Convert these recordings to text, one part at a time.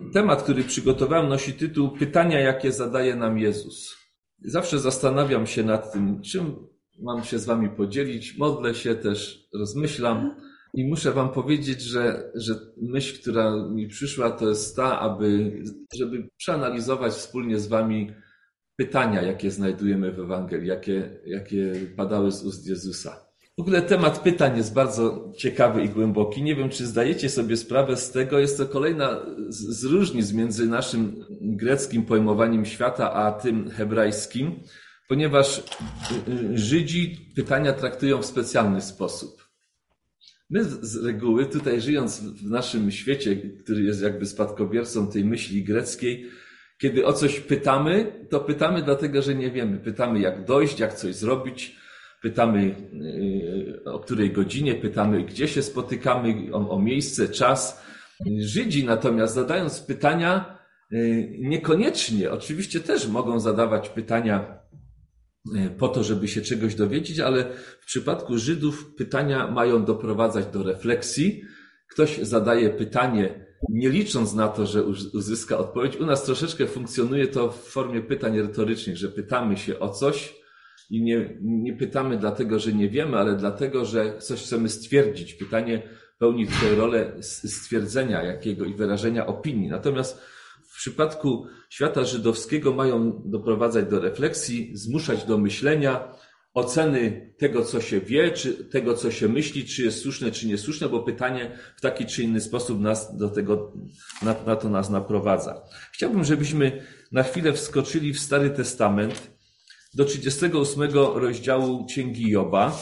Temat, który przygotowałem, nosi tytuł Pytania, jakie zadaje nam Jezus. Zawsze zastanawiam się nad tym, czym mam się z wami podzielić. Modlę się też, rozmyślam i muszę wam powiedzieć, że myśl, która mi przyszła, to jest ta, żeby przeanalizować wspólnie z wami pytania, jakie znajdujemy w Ewangelii, jakie padały z ust Jezusa. W ogóle temat pytań jest bardzo ciekawy i głęboki. Nie wiem, czy zdajecie sobie sprawę z tego. Jest to kolejna z różnic między naszym greckim pojmowaniem świata, a tym hebrajskim, ponieważ Żydzi pytania traktują w specjalny sposób. My z reguły, tutaj żyjąc w naszym świecie, który jest jakby spadkobiercą tej myśli greckiej, kiedy o coś pytamy, to pytamy dlatego, że nie wiemy. Pytamy, jak dojść, jak coś zrobić. Pytamy, o której godzinie, pytamy, gdzie się spotykamy, o miejsce, czas. Żydzi natomiast, zadając pytania, niekoniecznie, oczywiście też mogą zadawać pytania po to, żeby się czegoś dowiedzieć, ale w przypadku Żydów pytania mają doprowadzać do refleksji. Ktoś zadaje pytanie, nie licząc na to, że uzyska odpowiedź. U nas troszeczkę funkcjonuje to w formie pytań retorycznych, że pytamy się o coś, i nie pytamy dlatego, że nie wiemy, ale dlatego, że coś chcemy stwierdzić. Pytanie pełni tutaj rolę stwierdzenia jakiego i wyrażenia opinii. Natomiast w przypadku świata żydowskiego mają doprowadzać do refleksji, zmuszać do myślenia, oceny tego, co się wie, czy tego, co się myśli, czy jest słuszne, czy niesłuszne, bo pytanie w taki czy inny sposób nas do tego, na to nas naprowadza. Chciałbym, żebyśmy na chwilę wskoczyli w Stary Testament, do 38 rozdziału Księgi Joba.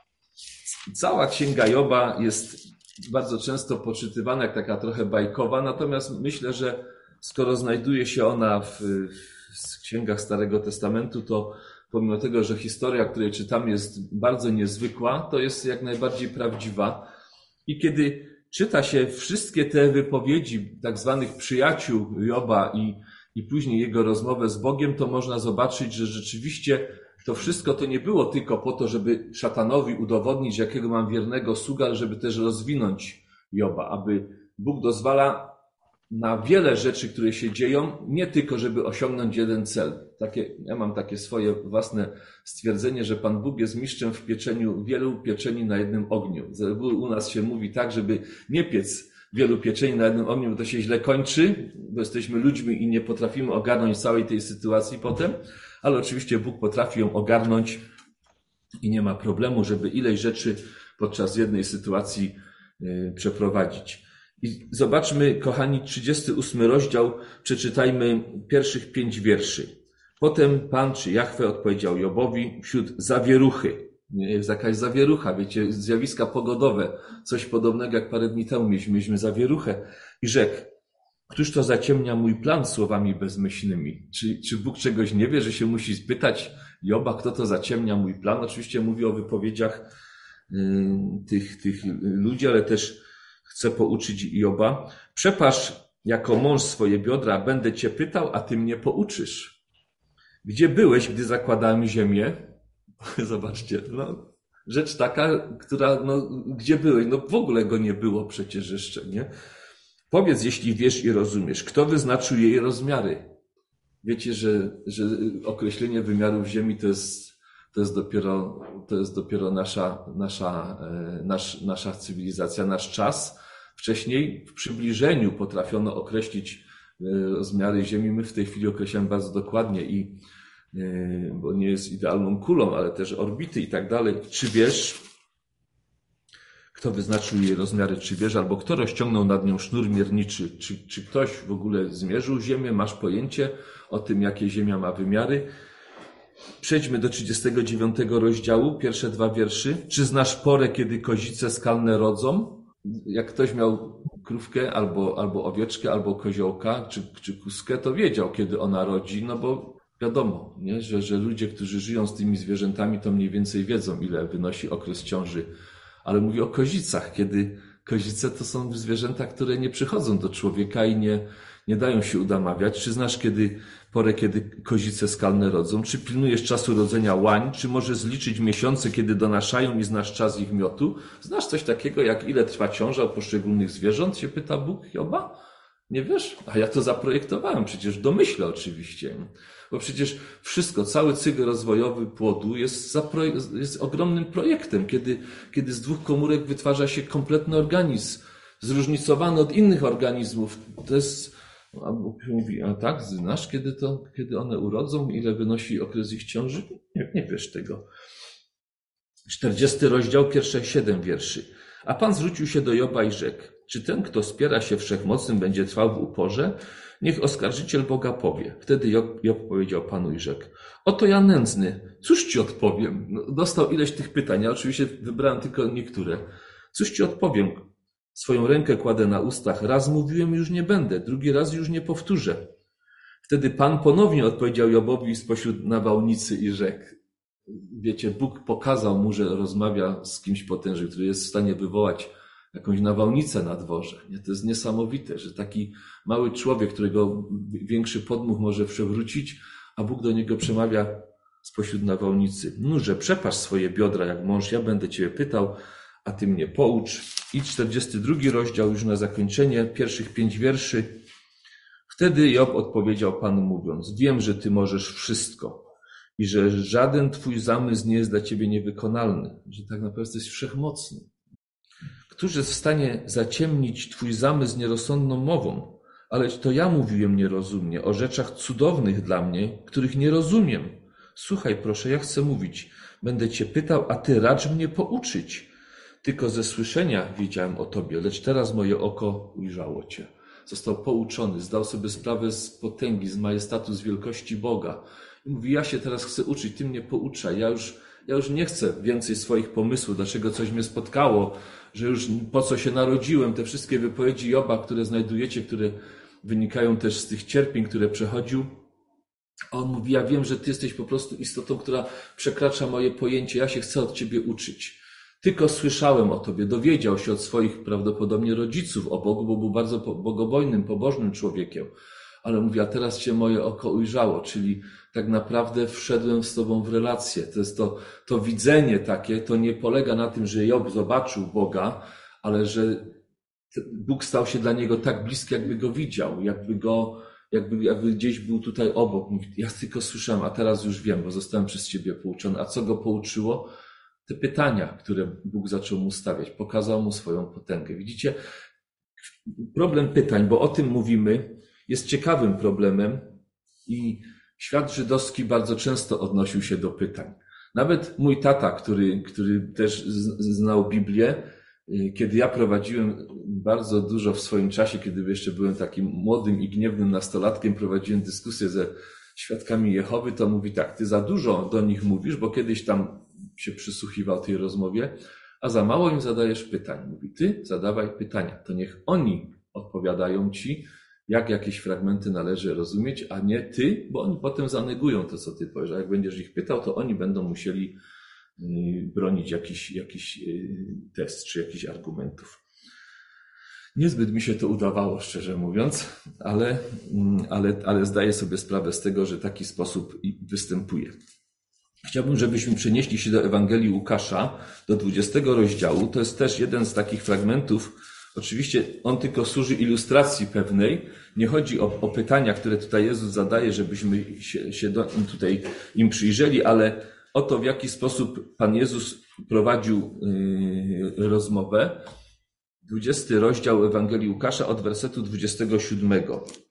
Cała Księga Joba jest bardzo często poczytywana jak taka trochę bajkowa, natomiast myślę, że skoro znajduje się ona w księgach Starego Testamentu, to pomimo tego, że historia, której czytamy, jest bardzo niezwykła, to jest jak najbardziej prawdziwa. I kiedy czyta się wszystkie te wypowiedzi tak zwanych przyjaciół Joba i później jego rozmowę z Bogiem, to można zobaczyć, że rzeczywiście to wszystko to nie było tylko po to, żeby szatanowi udowodnić, jakiego mam wiernego sługa, ale żeby też rozwinąć Joba, aby Bóg dozwala na wiele rzeczy, które się dzieją, nie tylko żeby osiągnąć jeden cel. Ja mam takie swoje własne stwierdzenie, że Pan Bóg jest mistrzem w pieczeniu wielu pieczeni na jednym ogniu. U nas się mówi tak, żeby nie piec wielu pieczeni na jednym ogniu, bo to się źle kończy, bo jesteśmy ludźmi i nie potrafimy ogarnąć całej tej sytuacji potem, ale oczywiście Bóg potrafi ją ogarnąć i nie ma problemu, żeby ileś rzeczy podczas jednej sytuacji przeprowadzić. I zobaczmy, kochani, 38 rozdział, przeczytajmy pierwszych 5 wierszy. Potem Pan, czy Jahwe, odpowiedział Jobowi wśród zawieruchy. Jest jakaś zawierucha, wiecie, zjawiska pogodowe, coś podobnego jak parę dni temu mieliśmy zawieruchę i rzekł, któż to zaciemnia mój plan słowami bezmyślnymi? Czy Bóg czegoś nie wie, że się musi spytać Joba, kto to zaciemnia mój plan? Oczywiście mówi o wypowiedziach tych ludzi, ale też chce pouczyć Joba. Przepasz jako mąż swoje biodra, a będę cię pytał, a ty mnie pouczysz. Gdzie byłeś, gdy zakładałem ziemię? Zobaczcie, rzecz taka, która, gdzie byłeś? W ogóle go nie było przecież jeszcze, nie? Powiedz, jeśli wiesz i rozumiesz, kto wyznaczył jej rozmiary? Wiecie, że określenie wymiarów ziemi to jest dopiero nasza cywilizacja, nasz czas. Wcześniej w przybliżeniu potrafiono określić rozmiary ziemi. My w tej chwili określamy bardzo dokładnie bo nie jest idealną kulą, ale też orbity i tak dalej. Czy wiesz, kto wyznaczył jej rozmiary, czy wiesz, albo kto rozciągnął nad nią sznur mierniczy, czy ktoś w ogóle zmierzył ziemię, masz pojęcie o tym, jakie ziemia ma wymiary? Przejdźmy do 39 rozdziału, pierwsze 2 wierszy. Czy znasz porę, kiedy kozice skalne rodzą? Jak ktoś miał krówkę, albo owieczkę, albo koziołka, czy kuskę, to wiedział, kiedy ona rodzi, bo wiadomo, nie? Że ludzie, którzy żyją z tymi zwierzętami, to mniej więcej wiedzą, ile wynosi okres ciąży. Ale mówię o kozicach, kiedy kozice to są zwierzęta, które nie przychodzą do człowieka i nie dają się udamawiać. Czy znasz porę, kiedy kozice skalne rodzą? Czy pilnujesz czasu rodzenia łań? Czy możesz zliczyć miesiące, kiedy donaszają i znasz czas ich miotu? Znasz coś takiego, jak ile trwa ciąża u poszczególnych zwierząt? Się pyta Bóg Joba. Nie wiesz? A ja to zaprojektowałem przecież w domyśle oczywiście. Bo przecież wszystko, cały cykl rozwojowy płodu jest ogromnym projektem, kiedy z dwóch komórek wytwarza się kompletny organizm, zróżnicowany od innych organizmów. To jest, a Bóg mówi, a tak, znasz, kiedy one urodzą, ile wynosi okres ich ciąży? Nie wiesz tego. 40 rozdział, pierwsze 7 wierszy. A Pan zwrócił się do Joba i rzekł: czy ten, kto spiera się Wszechmocnym, będzie trwał w uporze? Niech oskarżyciel Boga powie. Wtedy Job powiedział Panu i rzekł: oto ja nędzny, cóż ci odpowiem? No, dostał ileś tych pytań, ja oczywiście wybrałem tylko niektóre. Cóż ci odpowiem? Swoją rękę kładę na ustach. Raz mówiłem, już nie będę, drugi raz już nie powtórzę. Wtedy Pan ponownie odpowiedział Jobowi spośród nawałnicy i rzekł. Wiecie, Bóg pokazał mu, że rozmawia z kimś potężnym, który jest w stanie wywołać jakąś nawałnicę na dworze. Nie? To jest niesamowite, że taki mały człowiek, którego większy podmuch może przewrócić, a Bóg do niego przemawia spośród nawałnicy. Nurze, przepasz swoje biodra jak mąż, ja będę ciebie pytał, a ty mnie poucz. I 42 rozdział już na zakończenie, pierwszych 5 wierszy. Wtedy Job odpowiedział Panu mówiąc: wiem, że ty możesz wszystko i że żaden twój zamysł nie jest dla ciebie niewykonalny, że tak naprawdę jesteś wszechmocny. Któż jest w stanie zaciemnić twój zamysł nierozsądną mową? Ale to ja mówiłem nierozumnie o rzeczach cudownych dla mnie, których nie rozumiem. Słuchaj proszę, ja chcę mówić. Będę cię pytał, a ty racz mnie pouczyć. Tylko ze słyszenia wiedziałem o tobie, lecz teraz moje oko ujrzało cię. Został pouczony, zdał sobie sprawę z potęgi, z majestatu, z wielkości Boga. I mówi, ja się teraz chcę uczyć, ty mnie pouczaj. Ja już nie chcę więcej swoich pomysłów, dlaczego coś mnie spotkało, że już po co się narodziłem. Te wszystkie wypowiedzi Joba, które znajdujecie, które wynikają też z tych cierpień, które przechodził. A on mówi, ja wiem, że ty jesteś po prostu istotą, która przekracza moje pojęcie. Ja się chcę od ciebie uczyć. Tylko słyszałem o tobie, dowiedział się od swoich prawdopodobnie rodziców o Bogu, bo był bardzo bogobojnym, pobożnym człowiekiem. Ale mówi, a teraz cię moje oko ujrzało, czyli tak naprawdę wszedłem z tobą w relację. To jest to widzenie takie, to nie polega na tym, że Job zobaczył Boga, ale że Bóg stał się dla niego tak bliski, jakby go widział, jakby gdzieś był tutaj obok. Mówi, ja tylko słyszałem, a teraz już wiem, bo zostałem przez ciebie pouczony. A co go pouczyło? Te pytania, które Bóg zaczął mu stawiać, pokazał mu swoją potęgę. Widzicie, problem pytań, bo o tym mówimy, jest ciekawym problemem i świat żydowski bardzo często odnosił się do pytań. Nawet mój tata, który też znał Biblię, kiedy ja prowadziłem bardzo dużo w swoim czasie, kiedy jeszcze byłem takim młodym i gniewnym nastolatkiem, prowadziłem dyskusję ze świadkami Jehowy, to mówi tak, ty za dużo do nich mówisz, bo kiedyś tam się przysłuchiwał tej rozmowie, a za mało im zadajesz pytań. Mówi, ty zadawaj pytania, to niech oni odpowiadają ci, jak jakieś fragmenty należy rozumieć, a nie ty, bo oni potem zanegują to, co ty powiesz. A jak będziesz ich pytał, to oni będą musieli bronić jakiś test czy jakichś argumentów. Niezbyt mi się to udawało, szczerze mówiąc, ale zdaję sobie sprawę z tego, że taki sposób występuje. Chciałbym, żebyśmy przenieśli się do Ewangelii Łukasza, do 20 rozdziału. To jest też jeden z takich fragmentów. Oczywiście on tylko służy ilustracji pewnej. Nie chodzi o pytania, które tutaj Jezus zadaje, żebyśmy się tutaj im przyjrzeli, ale o to, w jaki sposób Pan Jezus prowadził rozmowę. 20 rozdział Ewangelii Łukasza od wersetu 27.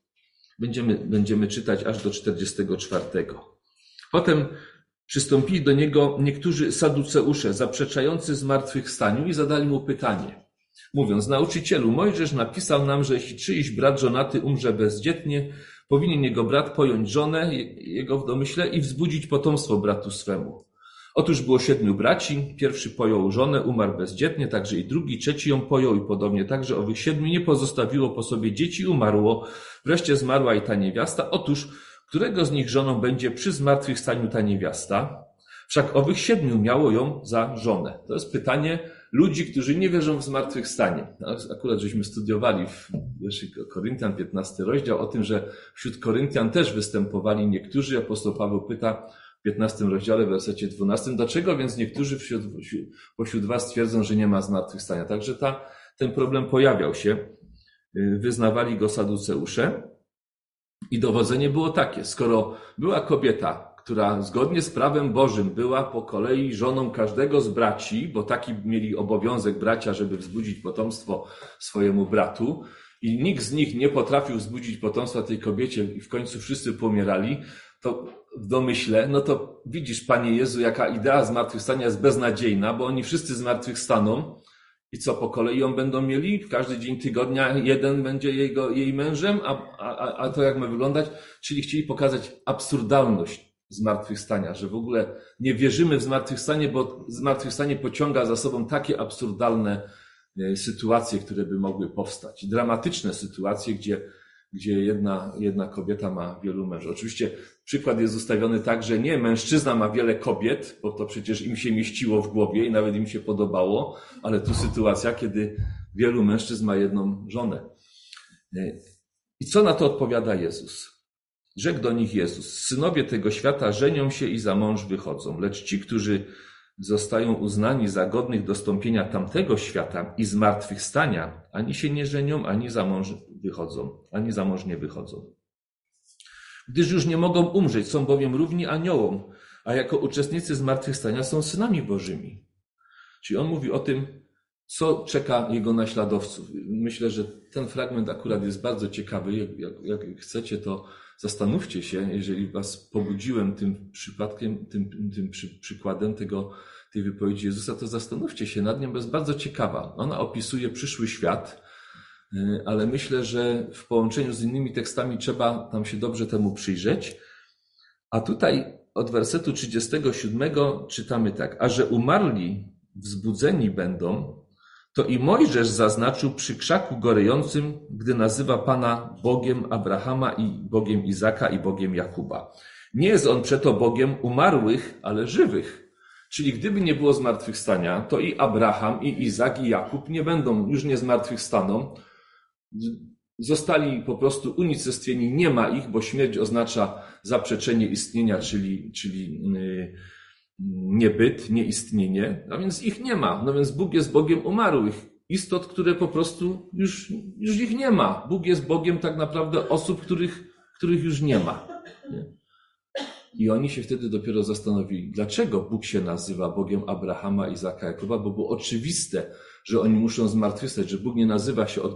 Będziemy czytać aż do 44. Potem przystąpili do niego niektórzy saduceusze, zaprzeczający zmartwychwstaniu i zadali mu pytanie, mówiąc, nauczycielu, Mojżesz napisał nam, że jeśli czyjś brat żonaty umrze bezdzietnie, powinien jego brat pojąć żonę jego w domyśle i wzbudzić potomstwo bratu swemu. Otóż było 7 braci, pierwszy pojął żonę, umarł bezdzietnie, także i drugi, trzeci ją pojął i podobnie także owych 7 nie pozostawiło po sobie dzieci i umarło. Wreszcie zmarła i ta niewiasta. Otóż którego z nich żoną będzie przy zmartwychwstaniu ta niewiasta? Wszak owych 7 miało ją za żonę. To jest pytanie ludzi, którzy nie wierzą w zmartwychwstanie. Akurat żeśmy studiowali w 1 Koryntian 15 rozdział o tym, że wśród Koryntian też występowali niektórzy. Apostoł Paweł pyta w 15 rozdziale, w wersecie 12, dlaczego więc niektórzy pośród was twierdzą, że nie ma zmartwychwstania? Także ten problem pojawiał się. wyznawali go saduceusze. I dowodzenie było takie, skoro była kobieta, która zgodnie z prawem Bożym była po kolei żoną każdego z braci, bo taki mieli obowiązek bracia, żeby wzbudzić potomstwo swojemu bratu, i nikt z nich nie potrafił wzbudzić potomstwa tej kobiecie i w końcu wszyscy pomierali, to w domyśle, no to widzisz, Panie Jezu, jaka idea zmartwychwstania jest beznadziejna, bo oni wszyscy zmartwychwstaną i co, po kolei ją będą mieli? W każdy dzień tygodnia jeden będzie jej mężem, a to jak ma wyglądać? Czyli chcieli pokazać absurdalność zmartwychwstania, że w ogóle nie wierzymy w zmartwychwstanie, bo zmartwychwstanie pociąga za sobą takie absurdalne sytuacje, które by mogły powstać. Dramatyczne sytuacje, gdzie jedna kobieta ma wielu mężów. Oczywiście przykład jest ustawiony tak, że nie, mężczyzna ma wiele kobiet, bo to przecież im się mieściło w głowie i nawet im się podobało, ale tu sytuacja, kiedy wielu mężczyzn ma jedną żonę. I co na to odpowiada Jezus? Rzekł do nich Jezus: synowie tego świata żenią się i za mąż wychodzą, lecz ci, którzy zostają uznani za godnych dostąpienia tamtego świata i zmartwychwstania, ani się nie żenią, ani za mąż nie wychodzą. Gdyż już nie mogą umrzeć, są bowiem równi aniołom, a jako uczestnicy zmartwychwstania są synami Bożymi. Czyli on mówi o tym, co czeka jego naśladowców. Myślę, że ten fragment akurat jest bardzo ciekawy. Jak chcecie, to zastanówcie się, jeżeli was pobudziłem tym przypadkiem, tym przykładem tej wypowiedzi Jezusa, to zastanówcie się nad nią, bo jest bardzo ciekawa. Ona opisuje przyszły świat, ale myślę, że w połączeniu z innymi tekstami trzeba tam się dobrze temu przyjrzeć. A tutaj od wersetu 37 czytamy tak: a że umarli wzbudzeni będą, to i Mojżesz zaznaczył przy krzaku gorejącym, gdy nazywa Pana Bogiem Abrahama i Bogiem Izaka i Bogiem Jakuba. Nie jest on przeto Bogiem umarłych, ale żywych. Czyli gdyby nie było zmartwychwstania, to i Abraham, i Izak, i Jakub już nie zmartwychwstaną. Zostali po prostu unicestwieni, nie ma ich, bo śmierć oznacza zaprzeczenie istnienia, czyli niebyt, nieistnienie, a więc ich nie ma. No więc Bóg jest Bogiem umarłych, istot, które po prostu już ich nie ma. Bóg jest Bogiem tak naprawdę osób, których już nie ma. I oni się wtedy dopiero zastanowili, dlaczego Bóg się nazywa Bogiem Abrahama, Izaka, Jakuba, bo było oczywiste, że oni muszą zmartwychwstać, że Bóg nie nazywa się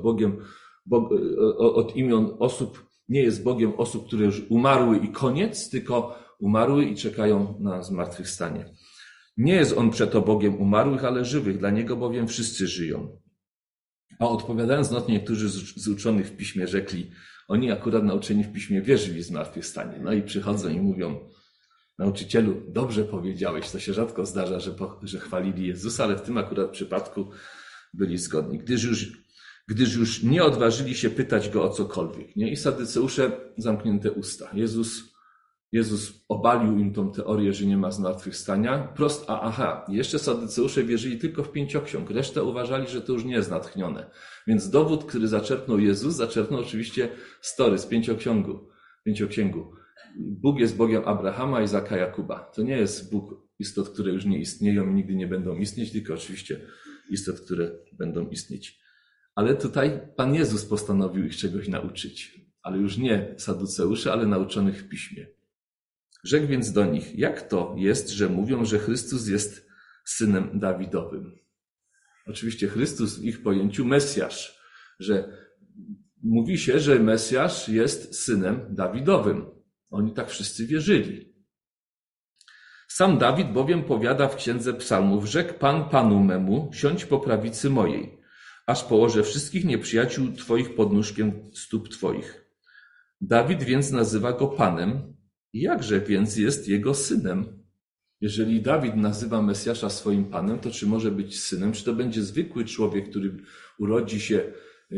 od imion osób, nie jest Bogiem osób, które już umarły i koniec, tylko umarły i czekają na zmartwychwstanie. Nie jest on przeto Bogiem umarłych, ale żywych, dla Niego bowiem wszyscy żyją. A odpowiadając na to, niektórzy z uczonych w Piśmie rzekli, oni akurat nauczeni w Piśmie wierzyli w zmartwychwstanie. No i przychodzą i mówią: nauczycielu, dobrze powiedziałeś. To się rzadko zdarza, że chwalili Jezusa, ale w tym akurat przypadku byli zgodni. Gdyż już nie odważyli się pytać Go o cokolwiek. Nie? I sadyceusze zamknięte usta. Jezus obalił im tą teorię, że nie ma zmartwychwstania. Jeszcze sadyceusze wierzyli tylko w 5 ksiąg. Resztę uważali, że to już nie jest natchnione. Więc dowód, który zaczerpnął Jezus, zaczerpnął oczywiście story z 5-księgu. Bóg jest Bogiem Abrahama, Izaka, Jakuba. To nie jest Bóg istot, które już nie istnieją i nigdy nie będą istnieć, tylko oczywiście istot, które będą istnieć. Ale tutaj Pan Jezus postanowił ich czegoś nauczyć. Ale już nie saduceuszy, ale nauczonych w Piśmie. Rzekł więc do nich: jak to jest, że mówią, że Chrystus jest synem Dawidowym? Oczywiście Chrystus w ich pojęciu Mesjasz, że mówi się, że Mesjasz jest synem Dawidowym. Oni tak wszyscy wierzyli. Sam Dawid bowiem powiada w Księdze Psalmów: rzekł Pan Panu memu, siądź po prawicy mojej, aż położę wszystkich nieprzyjaciół Twoich pod nóżkiem stóp Twoich. Dawid więc nazywa go Panem. Jakże więc jest jego synem? Jeżeli Dawid nazywa Mesjasza swoim Panem, to czy może być synem? Czy to będzie zwykły człowiek, który urodzi się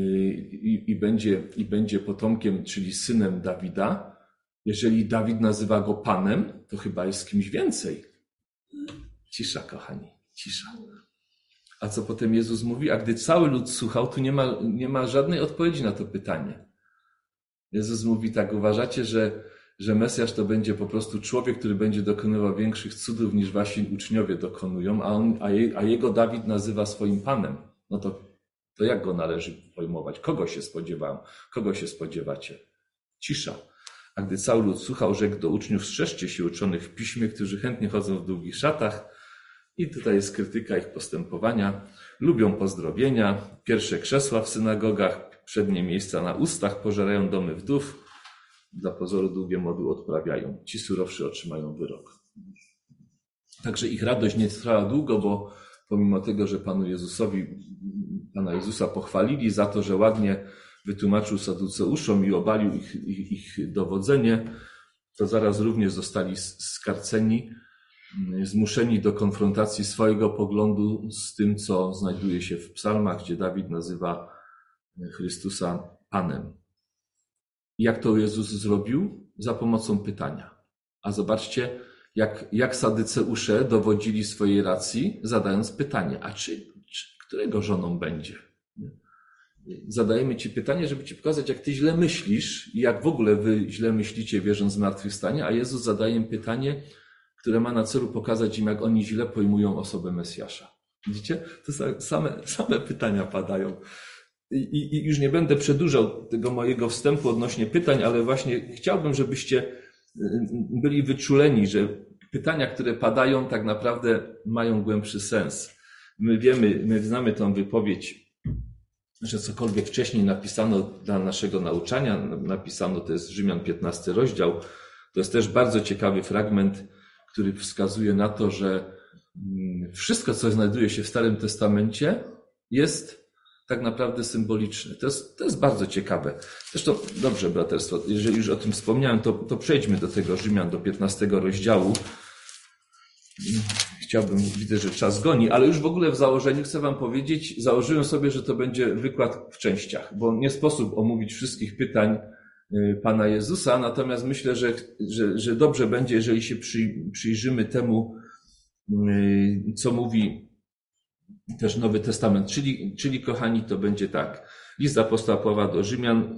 i będzie potomkiem, czyli synem Dawida? Jeżeli Dawid nazywa go Panem, to chyba jest kimś więcej. Cisza, kochani, cisza. A co potem Jezus mówi? A gdy cały lud słuchał, tu nie ma żadnej odpowiedzi na to pytanie. Jezus mówi tak: uważacie, że Mesjasz to będzie po prostu człowiek, który będzie dokonywał większych cudów niż wasi uczniowie dokonują, a jego Dawid nazywa swoim Panem. No to To jak go należy pojmować? Kogo się spodziewam? Kogo się spodziewacie? Cisza. A gdy cały lud słuchał, rzekł do uczniów: strzeżcie się uczonych w piśmie, którzy chętnie chodzą w długich szatach. I tutaj jest krytyka ich postępowania. Lubią pozdrowienia, pierwsze krzesła w synagogach, przednie miejsca na ustach, pożerają domy wdów. Dla pozoru długie modły odprawiają. Ci surowszy otrzymają wyrok. Także ich radość nie trwała długo, bo pomimo tego, że Pana Jezusa pochwalili za to, że ładnie wytłumaczył saduceuszom i obalił ich dowodzenie, to zaraz również zostali skarceni, zmuszeni do konfrontacji swojego poglądu z tym, co znajduje się w psalmach, gdzie Dawid nazywa Chrystusa Panem. I jak to Jezus zrobił? Za pomocą pytania. A zobaczcie, jak sadyceusze dowodzili swojej racji, zadając pytanie: a którego żoną będzie? Zadajemy ci pytanie, żeby ci pokazać, jak ty źle myślisz i jak w ogóle wy źle myślicie, wierząc w zmartwychwstanie, a Jezus zadaje im pytanie, które ma na celu pokazać im, jak oni źle pojmują osobę Mesjasza. Widzicie? To same pytania padają. I już nie będę przedłużał tego mojego wstępu odnośnie pytań, ale właśnie chciałbym, żebyście byli wyczuleni, że pytania, które padają, tak naprawdę mają głębszy sens. My znamy tą wypowiedź, że cokolwiek wcześniej napisano dla naszego nauczania, to jest Rzymian 15 rozdział, to jest też bardzo ciekawy fragment, który wskazuje na to, że wszystko, co znajduje się w Starym Testamencie, jest tak naprawdę symboliczne. To jest bardzo ciekawe. Zresztą, dobrze, braterstwo, jeżeli już o tym wspomniałem, to przejdźmy do tego Rzymian, do 15 rozdziału. Widzę, że czas goni, ale już w ogóle w założeniu chcę wam powiedzieć, założyłem sobie, że to będzie wykład w częściach, bo nie sposób omówić wszystkich pytań Pana Jezusa, natomiast myślę, że dobrze będzie, jeżeli się przyjrzymy temu, co mówi też Nowy Testament. Czyli kochani, to będzie tak. List apostoła Pawła do Rzymian,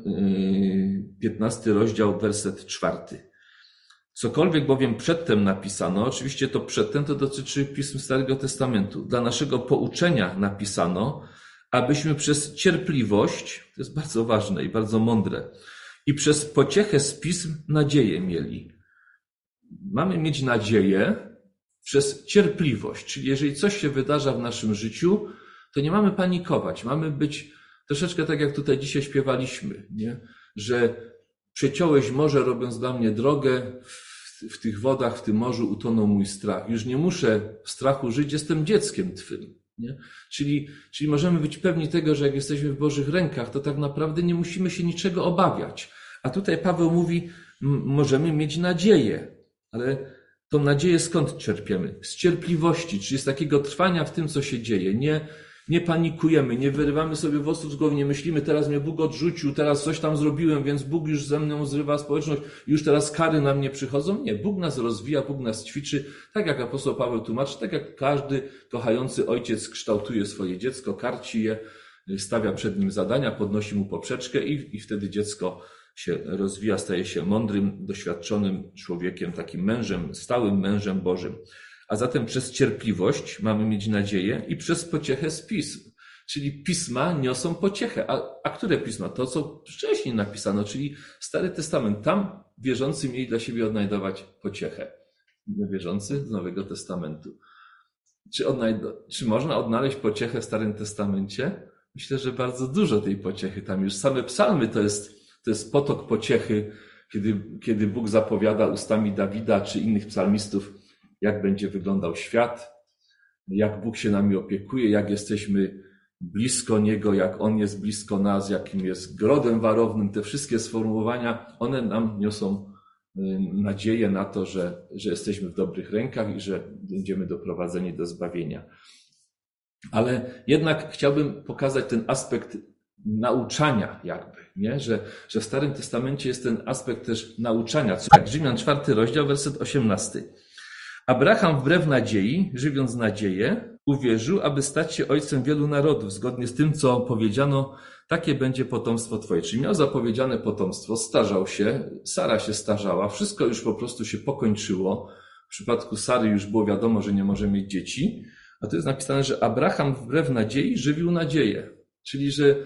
15 rozdział, werset 4. Cokolwiek bowiem przedtem napisano, oczywiście to przedtem to dotyczy pism Starego Testamentu, dla naszego pouczenia napisano, abyśmy przez cierpliwość, to jest bardzo ważne i bardzo mądre, i przez pociechę z pism nadzieję mieli. Mamy mieć nadzieję przez cierpliwość, czyli jeżeli coś się wydarza w naszym życiu, to nie mamy panikować, mamy być troszeczkę tak, jak tutaj dzisiaj śpiewaliśmy, nie? Że przeciąłeś morze, robiąc dla mnie drogę, w tych wodach, w tym morzu utonął mój strach. Już nie muszę w strachu żyć, jestem dzieckiem Twym. Nie? Czyli możemy być pewni tego, że jak jesteśmy w Bożych rękach, to tak naprawdę nie musimy się niczego obawiać. A tutaj Paweł mówi, możemy mieć nadzieję, ale tą nadzieję skąd czerpiemy? Z cierpliwości, czyli z takiego trwania w tym, co się dzieje. Nie panikujemy, nie wyrywamy sobie włosów z głowy, nie myślimy, teraz mnie Bóg odrzucił, teraz coś tam zrobiłem, więc Bóg już ze mną zrywa społeczność, już teraz kary na mnie przychodzą. Nie, Bóg nas rozwija, Bóg nas ćwiczy, tak jak apostoł Paweł tłumaczy, tak jak każdy kochający ojciec kształtuje swoje dziecko, karci je, stawia przed nim zadania, podnosi mu poprzeczkę i wtedy dziecko się rozwija, staje się mądrym, doświadczonym człowiekiem, takim mężem, stałym mężem Bożym. A zatem przez cierpliwość mamy mieć nadzieję i przez pociechę z pism. Czyli pisma niosą pociechę. A które pisma? To, co wcześniej napisano, czyli Stary Testament. Tam wierzący mieli dla siebie odnajdować pociechę. Wierzący z Nowego Testamentu. Czy można odnaleźć pociechę w Starym Testamencie? Myślę, że bardzo dużo tej pociechy. Tam już same psalmy to jest potok pociechy, kiedy Bóg zapowiada ustami Dawida czy innych psalmistów, jak będzie wyglądał świat, jak Bóg się nami opiekuje, jak jesteśmy blisko Niego, jak On jest blisko nas, jakim jest grodem warownym. Te wszystkie sformułowania, one nam niosą nadzieję na to, że jesteśmy w dobrych rękach i że będziemy doprowadzeni do zbawienia. Ale jednak chciałbym pokazać ten aspekt nauczania jakby, nie? Że w Starym Testamencie jest ten aspekt też nauczania. Tak, Rzymian 4 rozdział, werset 18. Abraham wbrew nadziei, żywiąc nadzieję, uwierzył, aby stać się ojcem wielu narodów, zgodnie z tym, co powiedziano, takie będzie potomstwo twoje. Czyli miał zapowiedziane potomstwo, starzał się, Sara się starzała, wszystko już po prostu się pokończyło. W przypadku Sary już było wiadomo, że nie może mieć dzieci. A tu jest napisane, że Abraham wbrew nadziei żywił nadzieję. Czyli, że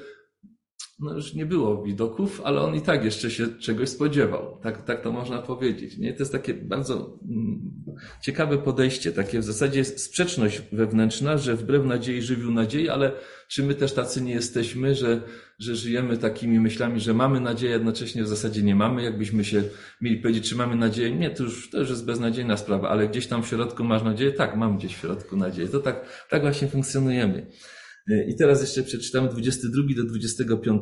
już nie było widoków, ale on i tak jeszcze się czegoś spodziewał. Tak to można powiedzieć. Nie? To jest takie bardzo ciekawe podejście, takie w zasadzie sprzeczność wewnętrzna, że wbrew nadziei żywił nadzieję, ale czy my też tacy nie jesteśmy, że żyjemy takimi myślami, że mamy nadzieję, jednocześnie w zasadzie nie mamy. Jakbyśmy się mieli powiedzieć, czy mamy nadzieję? Nie, to już jest beznadziejna sprawa, ale gdzieś tam w środku masz nadzieję? Tak, mam gdzieś w środku nadzieję. To tak właśnie funkcjonujemy. I teraz jeszcze przeczytamy 22 do 25.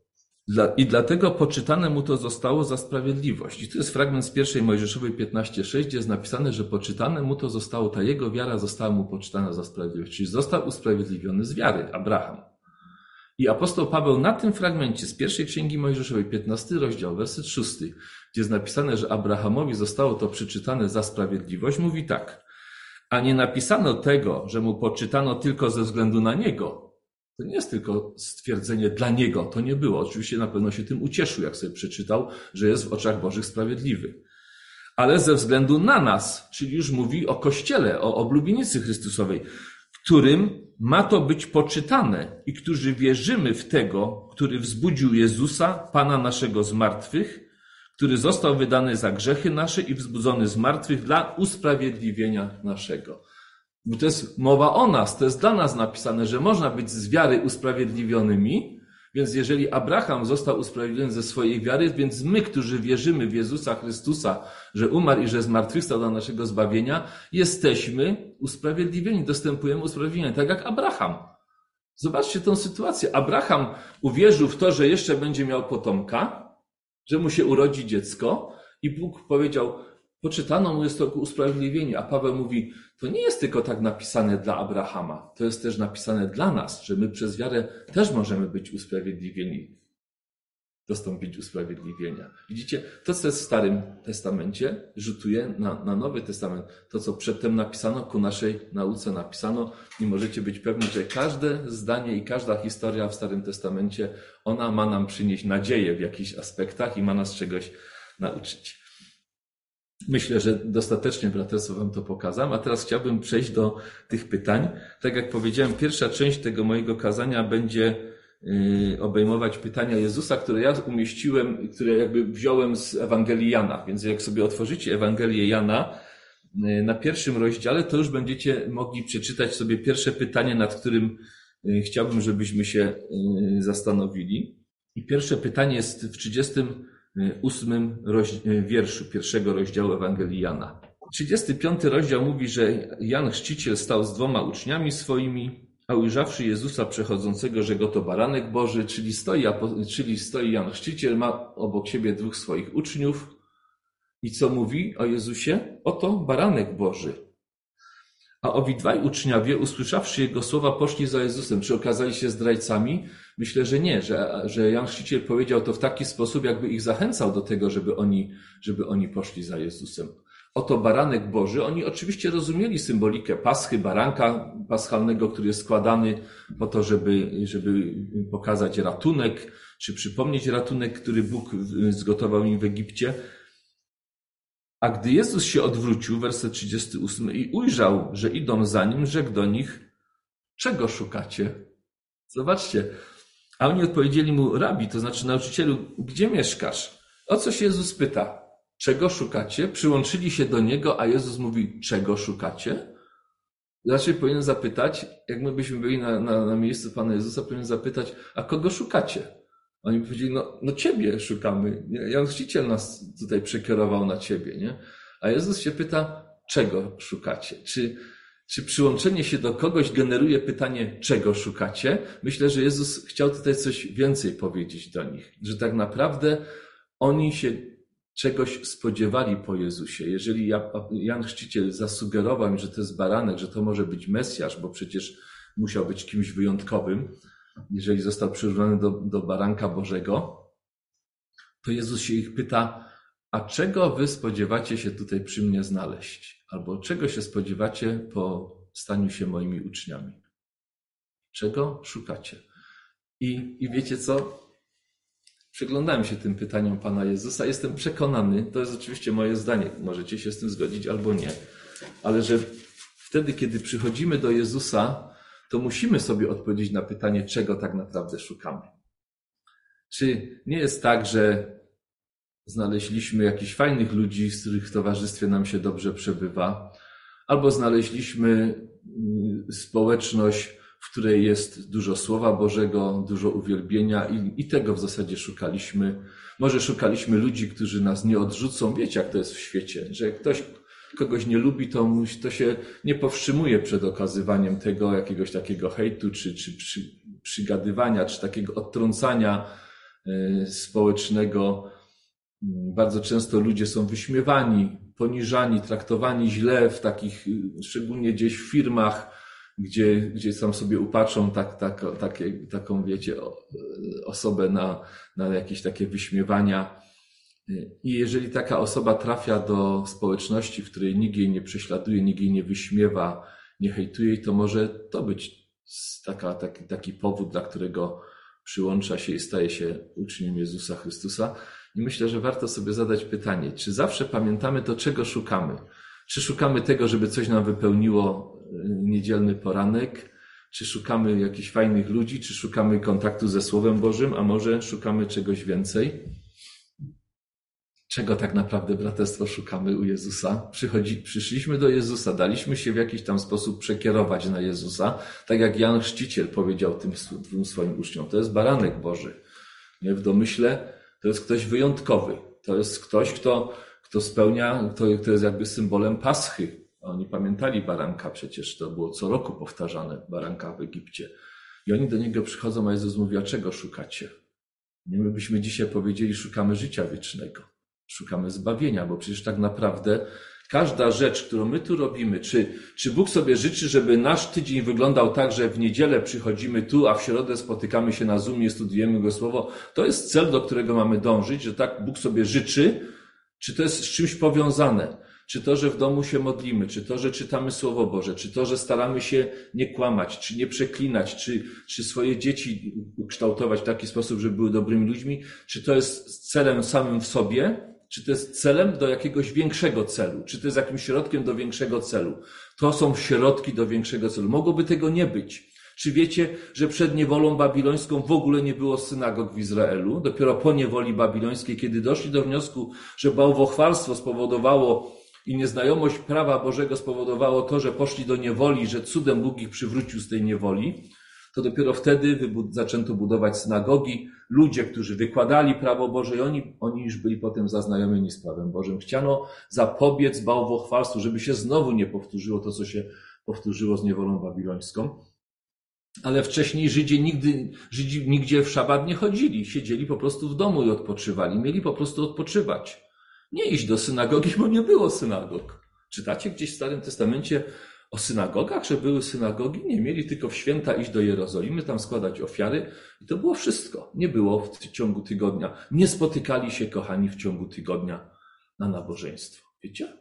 I dlatego poczytane mu to zostało za sprawiedliwość. I tu jest fragment z 1 Mojżeszowej 15:6, gdzie jest napisane, że poczytane mu to zostało, ta jego wiara została mu poczytana za sprawiedliwość. Czyli został usprawiedliwiony z wiary, Abraham. I apostoł Paweł na tym fragmencie z pierwszej Księgi Mojżeszowej, 15 rozdział, werset 6, gdzie jest napisane, że Abrahamowi zostało to przeczytane za sprawiedliwość, mówi tak. A nie napisano tego, że mu poczytano tylko ze względu na niego. To nie jest tylko stwierdzenie dla niego. To nie było. Oczywiście na pewno się tym ucieszył, jak sobie przeczytał, że jest w oczach Bożych sprawiedliwy. Ale ze względu na nas, czyli już mówi o Kościele, o oblubienicy Chrystusowej, którym ma to być poczytane i którzy wierzymy w tego, który wzbudził Jezusa, Pana naszego z martwych, który został wydany za grzechy nasze i wzbudzony z martwych dla usprawiedliwienia naszego. Bo to jest mowa o nas, to jest dla nas napisane, że można być z wiary usprawiedliwionymi, więc jeżeli Abraham został usprawiedliwiony ze swojej wiary, więc my, którzy wierzymy w Jezusa Chrystusa, że umarł i że zmartwychwstał dla naszego zbawienia, jesteśmy usprawiedliwieni, dostępujemy usprawiedliwienia, tak jak Abraham. Zobaczcie tę sytuację. Abraham uwierzył w to, że jeszcze będzie miał potomka, że mu się urodzi dziecko i Bóg powiedział, poczytano mu jest to usprawiedliwienie, a Paweł mówi, to nie jest tylko tak napisane dla Abrahama, to jest też napisane dla nas, że my przez wiarę też możemy być usprawiedliwieni, dostąpić usprawiedliwienia. Widzicie, to co jest w Starym Testamencie rzutuje na Nowy Testament. To co przedtem napisano, ku naszej nauce napisano i możecie być pewni, że każde zdanie i każda historia w Starym Testamencie, ona ma nam przynieść nadzieję w jakichś aspektach i ma nas czegoś nauczyć. Myślę, że dostatecznie braterstwo wam to pokazałem, a teraz chciałbym przejść do tych pytań. Tak jak powiedziałem, pierwsza część tego mojego kazania będzie obejmować pytania Jezusa, które ja umieściłem, które jakby wziąłem z Ewangelii Jana. Więc jak sobie otworzycie Ewangelię Jana na pierwszym rozdziale, to już będziecie mogli przeczytać sobie pierwsze pytanie, nad którym chciałbym, żebyśmy się zastanowili. I pierwsze pytanie jest w 38 wierszu pierwszego rozdziału Ewangelii Jana. 35 rozdział mówi, że Jan Chrzciciel stał z 2 uczniami swoimi, a ujrzawszy Jezusa przechodzącego, że go to baranek Boży, czyli stoi Jan Chrzciciel, ma obok siebie 2 swoich uczniów. I co mówi o Jezusie? Oto baranek Boży. A owi 2 uczniowie, usłyszawszy jego słowa, poszli za Jezusem. Czy okazali się zdrajcami? Myślę, że nie, że Jan Chrzciciel powiedział to w taki sposób, jakby ich zachęcał do tego, żeby oni poszli za Jezusem. Oto baranek Boży. Oni oczywiście rozumieli symbolikę Paschy, baranka paschalnego, który jest składany po to, żeby pokazać ratunek, czy przypomnieć ratunek, który Bóg zgotował im w Egipcie. A gdy Jezus się odwrócił, werset 38, i ujrzał, że idą za nim, rzekł do nich, czego szukacie? Zobaczcie. A oni odpowiedzieli mu, rabi, to znaczy nauczycielu, gdzie mieszkasz? O co się Jezus pyta? Czego szukacie? Przyłączyli się do niego, a Jezus mówi, czego szukacie? Raczej powinien zapytać, jak my byśmy byli na miejscu Pana Jezusa, powinien zapytać, a kogo szukacie? Oni powiedzieli, no ciebie szukamy. Jan Chrzciciel nas tutaj przekierował na ciebie, nie? A Jezus się pyta, czego szukacie? Czy przyłączenie się do kogoś generuje pytanie, czego szukacie? Myślę, że Jezus chciał tutaj coś więcej powiedzieć do nich, że tak naprawdę oni się czegoś spodziewali po Jezusie. Jeżeli Jan Chrzciciel zasugerował mi, że to jest baranek, że to może być Mesjasz, bo przecież musiał być kimś wyjątkowym, jeżeli został przyrównany do baranka Bożego, to Jezus się ich pyta, a czego wy spodziewacie się tutaj przy mnie znaleźć? Albo czego się spodziewacie po staniu się moimi uczniami? Czego szukacie? I wiecie co? Przyglądałem się tym pytaniom Pana Jezusa. Jestem przekonany, to jest oczywiście moje zdanie, możecie się z tym zgodzić albo nie, ale że wtedy, kiedy przychodzimy do Jezusa, to musimy sobie odpowiedzieć na pytanie, czego tak naprawdę szukamy. Czy nie jest tak, że znaleźliśmy jakichś fajnych ludzi, z których w towarzystwie nam się dobrze przebywa, albo znaleźliśmy społeczność, w której jest dużo Słowa Bożego, dużo uwielbienia i tego w zasadzie szukaliśmy. Może szukaliśmy ludzi, którzy nas nie odrzucą. Wiecie, jak to jest w świecie, że jak ktoś kogoś nie lubi, to się nie powstrzymuje przed okazywaniem tego jakiegoś takiego hejtu, czy przygadywania, czy takiego odtrącania społecznego. Bardzo często ludzie są wyśmiewani, poniżani, traktowani źle w takich, szczególnie gdzieś w firmach, gdzie tam sobie upatrzą taką, wiecie, osobę na jakieś takie wyśmiewania. I jeżeli taka osoba trafia do społeczności, w której nikt jej nie prześladuje, nikt jej nie wyśmiewa, nie hejtuje, to może to być taki powód, dla którego przyłącza się i staje się uczniem Jezusa Chrystusa. I myślę, że warto sobie zadać pytanie, czy zawsze pamiętamy to, czego szukamy? Czy szukamy tego, żeby coś nam wypełniło niedzielny poranek? Czy szukamy jakichś fajnych ludzi? Czy szukamy kontaktu ze Słowem Bożym? A może szukamy czegoś więcej? Czego tak naprawdę, braterstwo, szukamy u Jezusa? Przyszliśmy do Jezusa, daliśmy się w jakiś tam sposób przekierować na Jezusa, tak jak Jan Chrzciciel powiedział tym swoim uczniom. To jest baranek Boży. Nie? W domyśle to jest ktoś wyjątkowy. To jest ktoś, kto spełnia, kto jest jakby symbolem Paschy. Oni pamiętali baranka, przecież to było co roku powtarzane, baranka w Egipcie. I oni do niego przychodzą, a Jezus mówi, a czego szukacie? My byśmy dzisiaj powiedzieli, szukamy życia wiecznego. Szukamy zbawienia, bo przecież tak naprawdę każda rzecz, którą my tu robimy, czy Bóg sobie życzy, żeby nasz tydzień wyglądał tak, że w niedzielę przychodzimy tu, a w środę spotykamy się na Zoomie, studujemy Go Słowo. To jest cel, do którego mamy dążyć, że tak Bóg sobie życzy, czy to jest z czymś powiązane. Czy to, że w domu się modlimy, czy to, że czytamy Słowo Boże, czy to, że staramy się nie kłamać, czy nie przeklinać, czy swoje dzieci kształtować w taki sposób, żeby były dobrymi ludźmi, czy to jest celem samym w sobie, czy to jest celem do jakiegoś większego celu, czy to jest jakimś środkiem do większego celu. To są środki do większego celu. Mogłoby tego nie być. Czy wiecie, że przed niewolą babilońską w ogóle nie było synagog w Izraelu? Dopiero po niewoli babilońskiej, kiedy doszli do wniosku, że bałwochwalstwo spowodowało i nieznajomość prawa Bożego spowodowało to, że poszli do niewoli, że cudem Bóg ich przywrócił z tej niewoli, to dopiero wtedy zaczęto budować synagogi. Ludzie, którzy wykładali prawo Boże i oni już byli potem zaznajomieni z prawem Bożym. Chciano zapobiec bałwochwalstwu, żeby się znowu nie powtórzyło to, co się powtórzyło z niewolą babilońską. Ale wcześniej Żydzi nigdzie w szabat nie chodzili. Siedzieli po prostu w domu i odpoczywali. Mieli po prostu odpoczywać. Nie iść do synagogi, bo nie było synagog. Czytacie gdzieś w Starym Testamencie o synagogach, że były synagogi? Nie, mieli tylko w święta iść do Jerozolimy, tam składać ofiary i to było wszystko. Nie było w ciągu tygodnia. Nie spotykali się, kochani, w ciągu tygodnia na nabożeństwo. Wiecie?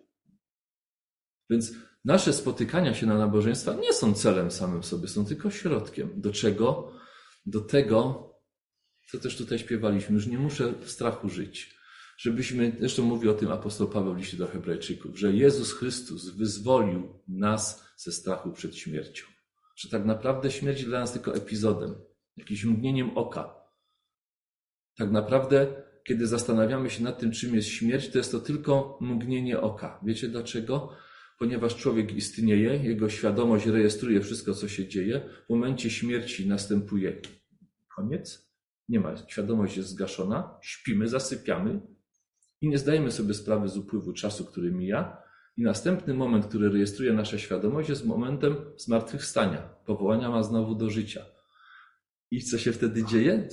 Więc nasze spotykania się na nabożeństwa nie są celem samym sobie, są tylko środkiem. Do czego? Do tego, co też tutaj śpiewaliśmy. Już nie muszę w strachu żyć. Żebyśmy, zresztą mówi o tym apostoł Paweł w liście do Hebrajczyków, że Jezus Chrystus wyzwolił nas ze strachu przed śmiercią. Że tak naprawdę śmierć dla nas tylko epizodem, jakimś mgnieniem oka. Tak naprawdę, kiedy zastanawiamy się nad tym, czym jest śmierć, to jest to tylko mgnienie oka. Wiecie dlaczego? Ponieważ człowiek istnieje, jego świadomość rejestruje wszystko, co się dzieje. W momencie śmierci następuje koniec. Nie ma, świadomość jest zgaszona, śpimy, zasypiamy. I nie zdajemy sobie sprawy z upływu czasu, który mija. I następny moment, który rejestruje nasza świadomość, jest momentem zmartwychwstania, powołania nas znowu do życia. I co się wtedy dzieje?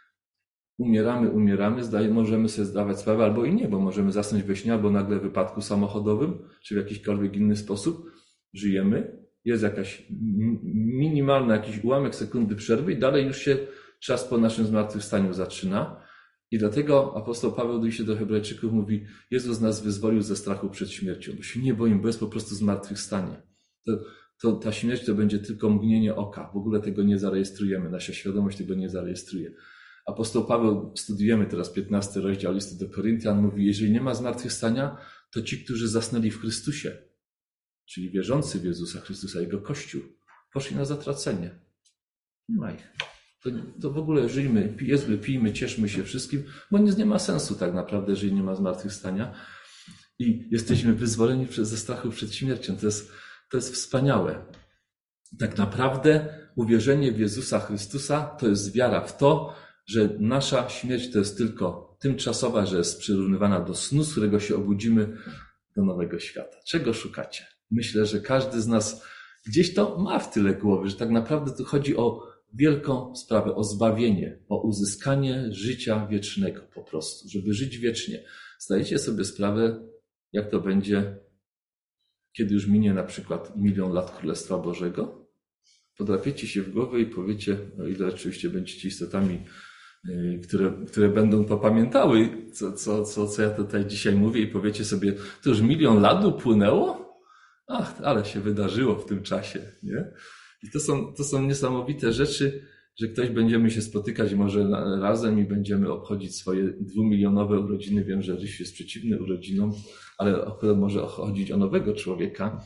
Umieramy, możemy sobie zdawać sprawę, albo i nie, bo możemy zasnąć we śnie, albo nagle w wypadku samochodowym, czy w jakikolwiek inny sposób. Żyjemy, jest jakaś minimalna, jakiś ułamek sekundy przerwy i dalej już się czas po naszym zmartwychwstaniu zaczyna. I dlatego apostoł Paweł w liście do Hebrajczyków mówi, Jezus nas wyzwolił ze strachu przed śmiercią, bo się nie boimy, bo jest po prostu zmartwychwstanie. Ta śmierć to będzie tylko mgnienie oka, w ogóle tego nie zarejestrujemy, nasza świadomość tego nie zarejestruje. Apostoł Paweł, studiujemy teraz 15 rozdział listu do Koryntian, mówi, jeżeli nie ma zmartwychwstania, to ci, którzy zasnęli w Chrystusie, czyli wierzący w Jezusa Chrystusa, Jego Kościół, poszli na zatracenie. Nie ma ich. To w ogóle żyjmy, jedzmy, pijmy, cieszmy się wszystkim, bo nic nie ma sensu tak naprawdę, jeżeli nie ma zmartwychwstania. I jesteśmy wyzwoleni ze strachu przed śmiercią. To jest wspaniałe. Tak naprawdę uwierzenie w Jezusa Chrystusa to jest wiara w to, że nasza śmierć to jest tylko tymczasowa, że jest przyrównywana do snu, z którego się obudzimy do nowego świata. Czego szukacie? Myślę, że każdy z nas gdzieś to ma w tyle głowy, że tak naprawdę tu chodzi o wielką sprawę, o zbawienie, o uzyskanie życia wiecznego po prostu, żeby żyć wiecznie. Zdajecie sobie sprawę, jak to będzie, kiedy już minie na przykład 1 000 000 lat Królestwa Bożego? Podrapiecie się w głowę i powiecie, o ile oczywiście będziecie istotami, które będą to pamiętały, co ja tutaj dzisiaj mówię, i powiecie sobie, to już 1 000 000 lat upłynęło? Ach, ale się wydarzyło w tym czasie, nie? I to są niesamowite rzeczy, że ktoś będziemy się spotykać może razem i będziemy obchodzić swoje 2-milionowe urodziny. Wiem, że Rysiu jest przeciwny urodzinom, ale akurat może chodzić o nowego człowieka,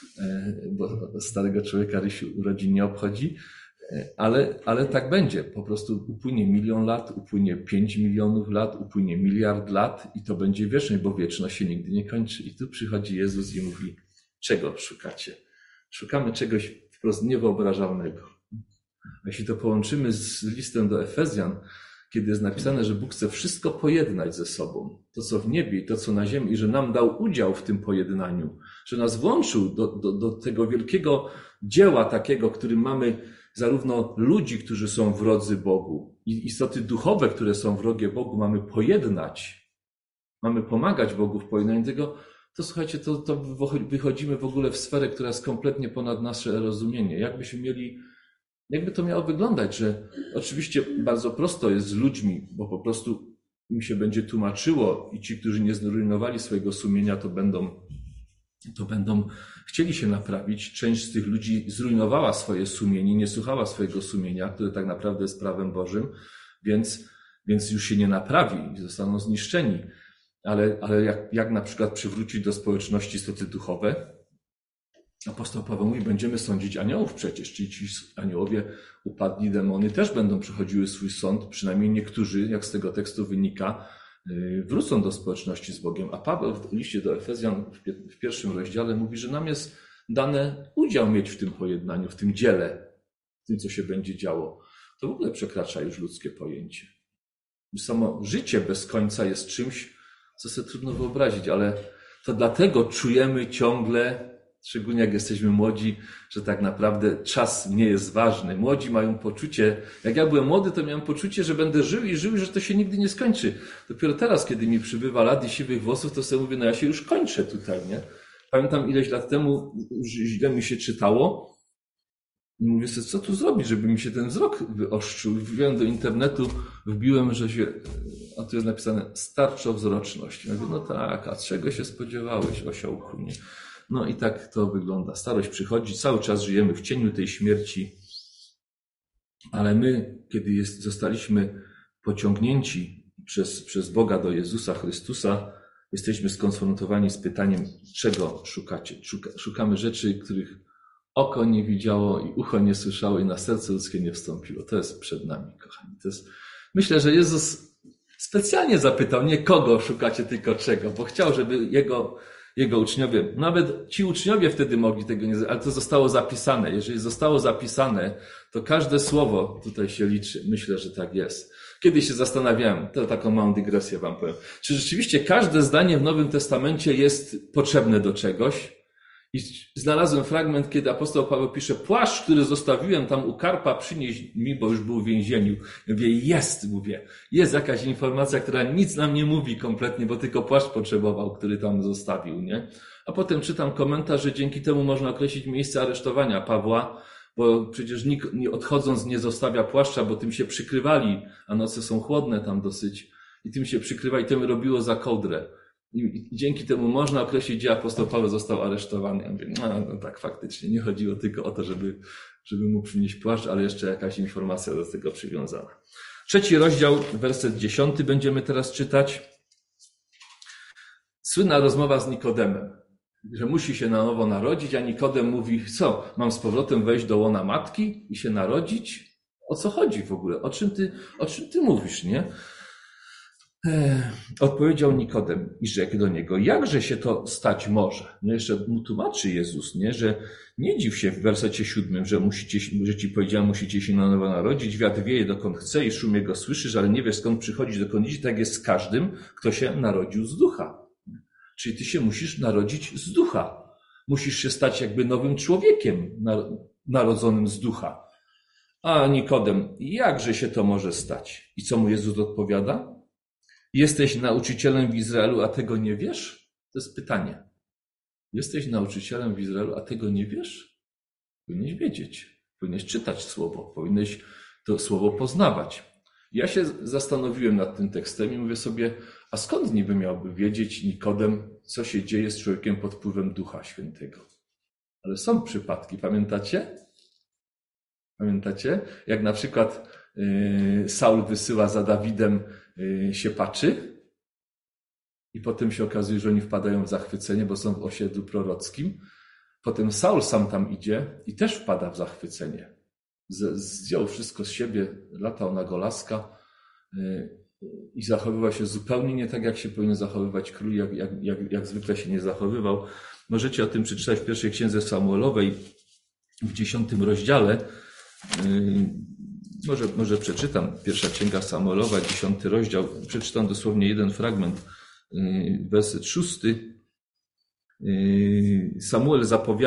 bo starego człowieka Rysiu urodzin nie obchodzi, ale tak będzie. Po prostu upłynie 1 000 000 lat, upłynie 5 milionów lat, upłynie 1 miliard lat i to będzie wieczność, bo wieczność się nigdy nie kończy. I tu przychodzi Jezus i mówi, czego szukacie? Szukamy czegoś wprost niewyobrażalnego. Jeśli to połączymy z listem do Efezjan, kiedy jest napisane, że Bóg chce wszystko pojednać ze sobą, to co w niebie i to co na ziemi, i że nam dał udział w tym pojednaniu, że nas włączył do tego wielkiego dzieła takiego, którym mamy zarówno ludzi, którzy są wrodzy Bogu, i istoty duchowe, które są wrogie Bogu, mamy pojednać, mamy pomagać Bogu w pojednaniu tego, to słuchajcie, to wychodzimy w ogóle w sferę, która jest kompletnie ponad nasze rozumienie. Jakby to miało wyglądać, że oczywiście bardzo prosto jest z ludźmi, bo po prostu im się będzie tłumaczyło i ci, którzy nie zrujnowali swojego sumienia, to będą chcieli się naprawić. Część z tych ludzi zrujnowała swoje sumienie, nie słuchała swojego sumienia, które tak naprawdę jest prawem Bożym, więc już się nie naprawi i zostaną zniszczeni. Ale jak na przykład przywrócić do społeczności istoty duchowe? Apostoł Paweł mówi, będziemy sądzić aniołów przecież, czyli ci aniołowie, upadli demony też będą przechodziły swój sąd, przynajmniej niektórzy, jak z tego tekstu wynika, wrócą do społeczności z Bogiem. A Paweł w liście do Efezjan w 1 rozdziale mówi, że nam jest dane udział mieć w tym pojednaniu, w tym dziele, w tym, co się będzie działo. To w ogóle przekracza już ludzkie pojęcie. Samo życie bez końca jest czymś, co sobie trudno wyobrazić, ale to dlatego czujemy ciągle, szczególnie jak jesteśmy młodzi, że tak naprawdę czas nie jest ważny. Młodzi mają poczucie, jak ja byłem młody, to miałem poczucie, że będę żył i że to się nigdy nie skończy. Dopiero teraz, kiedy mi przybywa lat i siwych włosów, to sobie mówię, no ja się już kończę tutaj, nie? Pamiętam ileś lat temu, już źle mi się czytało i mówię sobie, co tu zrobić, żeby mi się ten wzrok wyostrzył. Wbiłem do internetu, wbiłem, a tu jest napisane starczowzroczność. Ja mówię, no tak, a czego się spodziewałeś, osiołku, nie? No i tak to wygląda. Starość przychodzi, cały czas żyjemy w cieniu tej śmierci, ale my, kiedy zostaliśmy pociągnięci przez Boga do Jezusa Chrystusa, jesteśmy skonfrontowani z pytaniem, czego szukacie. Szukamy rzeczy, których oko nie widziało i ucho nie słyszało i na serce ludzkie nie wstąpiło. To jest przed nami, kochani. Myślę, że Jezus specjalnie zapytał nie kogo szukacie, tylko czego, bo chciał, żeby jego uczniowie, nawet ci uczniowie wtedy mogli tego nie zrobić, ale to zostało zapisane. Jeżeli zostało zapisane, to każde słowo tutaj się liczy. Myślę, że tak jest. Kiedyś się zastanawiałem, to taką małą dygresję wam powiem, czy rzeczywiście każde zdanie w Nowym Testamencie jest potrzebne do czegoś? I znalazłem fragment, kiedy apostoł Paweł pisze, płaszcz, który zostawiłem tam u Karpa, przynieś mi, bo już był w więzieniu. Ja mówię, jest jakaś informacja, która nic nam nie mówi kompletnie, bo tylko płaszcz potrzebował, który tam zostawił, nie? A potem czytam komentarz, że dzięki temu można określić miejsce aresztowania Pawła, bo przecież nikt odchodząc nie zostawia płaszcza, bo tym się przykrywali, a noce są chłodne tam dosyć, i tym się przykrywa i tym robiło za kołdrę. I dzięki temu można określić, gdzie apostoł Paweł został aresztowany. Ja mówię, no tak, faktycznie, nie chodziło tylko o to, żeby mu przynieść płaszcz, ale jeszcze jakaś informacja do tego przywiązana. 3 rozdział, werset 10 będziemy teraz czytać. Słynna rozmowa z Nikodemem. że musi się na nowo narodzić, a Nikodem mówi, co, mam z powrotem wejść do łona matki i się narodzić? O co chodzi w ogóle? O czym ty mówisz, nie? Odpowiedział Nikodem i rzekł do niego, jakże się to stać może? No jeszcze mu tłumaczy Jezus, nie? Że nie dziw się w wersecie 7, że ci powiedziałem, musicie się na nowo narodzić, wiatr wieje dokąd chce i szum jego słyszysz, ale nie wiesz skąd przychodzić, dokąd idzie, tak jest z każdym, kto się narodził z ducha. Czyli ty się musisz narodzić z ducha. Musisz się stać jakby nowym człowiekiem narodzonym z ducha. A Nikodem, jakże się to może stać? I co mu Jezus odpowiada? Jesteś nauczycielem w Izraelu, a tego nie wiesz? To jest pytanie. Jesteś nauczycielem w Izraelu, a tego nie wiesz? Powinieneś wiedzieć. Powinieneś czytać słowo. Powinieneś to słowo poznawać. Ja się zastanowiłem nad tym tekstem i mówię sobie, a skąd niby miałby wiedzieć Nikodem, co się dzieje z człowiekiem pod wpływem Ducha Świętego? Ale są przypadki, pamiętacie? Pamiętacie? Jak na przykład Saul wysyła za Dawidem siepaczy i potem się okazuje, że oni wpadają w zachwycenie, bo są w osiedlu prorockim. Potem Saul sam tam idzie i też wpada w zachwycenie. Zdjął wszystko z siebie, latał na Golaska i zachowywał się zupełnie nie tak, jak się powinien zachowywać król, jak zwykle się nie zachowywał. Możecie o tym przeczytać w pierwszej księdze Samuelowej w 10 rozdziale. Może przeczytam. Pierwsza księga Samuelowa, 10 rozdział. Przeczytam dosłownie jeden fragment, werset 6. Samuel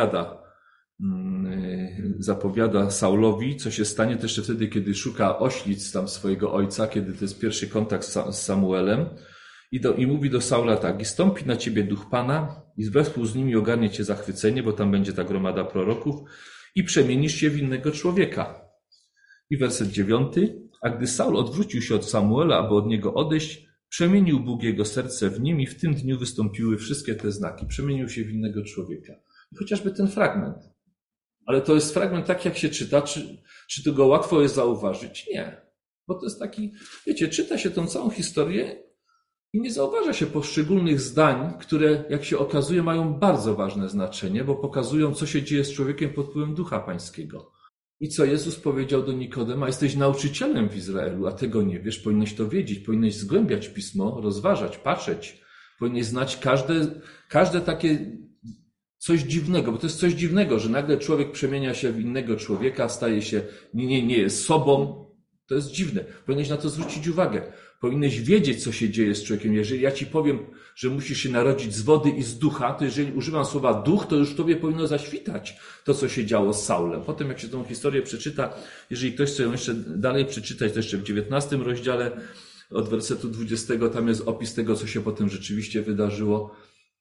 zapowiada Saulowi, co się stanie też jeszcze wtedy, kiedy szuka oślic tam swojego ojca, kiedy to jest pierwszy kontakt z Samuelem. I mówi do Saula tak, i stąpi na ciebie duch Pana i wespół z nimi ogarnie cię zachwycenie, bo tam będzie ta gromada proroków i przemienisz się w innego człowieka. I werset 9. A gdy Saul odwrócił się od Samuela, aby od niego odejść, przemienił Bóg jego serce w nim i w tym dniu wystąpiły wszystkie te znaki. Przemienił się w innego człowieka. I chociażby ten fragment. Ale to jest fragment tak, jak się czyta. Czy to go łatwo jest zauważyć? Nie. Bo to jest taki, wiecie, czyta się tą całą historię i nie zauważa się poszczególnych zdań, które, jak się okazuje, mają bardzo ważne znaczenie, bo pokazują, co się dzieje z człowiekiem pod wpływem Ducha Pańskiego. I co Jezus powiedział do Nikodema, jesteś nauczycielem w Izraelu, a tego nie wiesz, powinieneś to wiedzieć, powinieneś zgłębiać Pismo, rozważać, patrzeć, powinieneś znać każde takie coś dziwnego, bo to jest coś dziwnego, że nagle człowiek przemienia się w innego człowieka, staje się, nie jest sobą, to jest dziwne. Powinieneś na to zwrócić uwagę. Powinieneś wiedzieć, co się dzieje z człowiekiem. Jeżeli ja ci powiem, że musisz się narodzić z wody i z ducha, to jeżeli używam słowa duch, to już tobie powinno zaświtać to, co się działo z Saulem. Potem, jak się tą historię przeczyta, jeżeli ktoś chce ją jeszcze dalej przeczytać, to jeszcze w 19 rozdziale od wersetu 20, tam jest opis tego, co się potem rzeczywiście wydarzyło.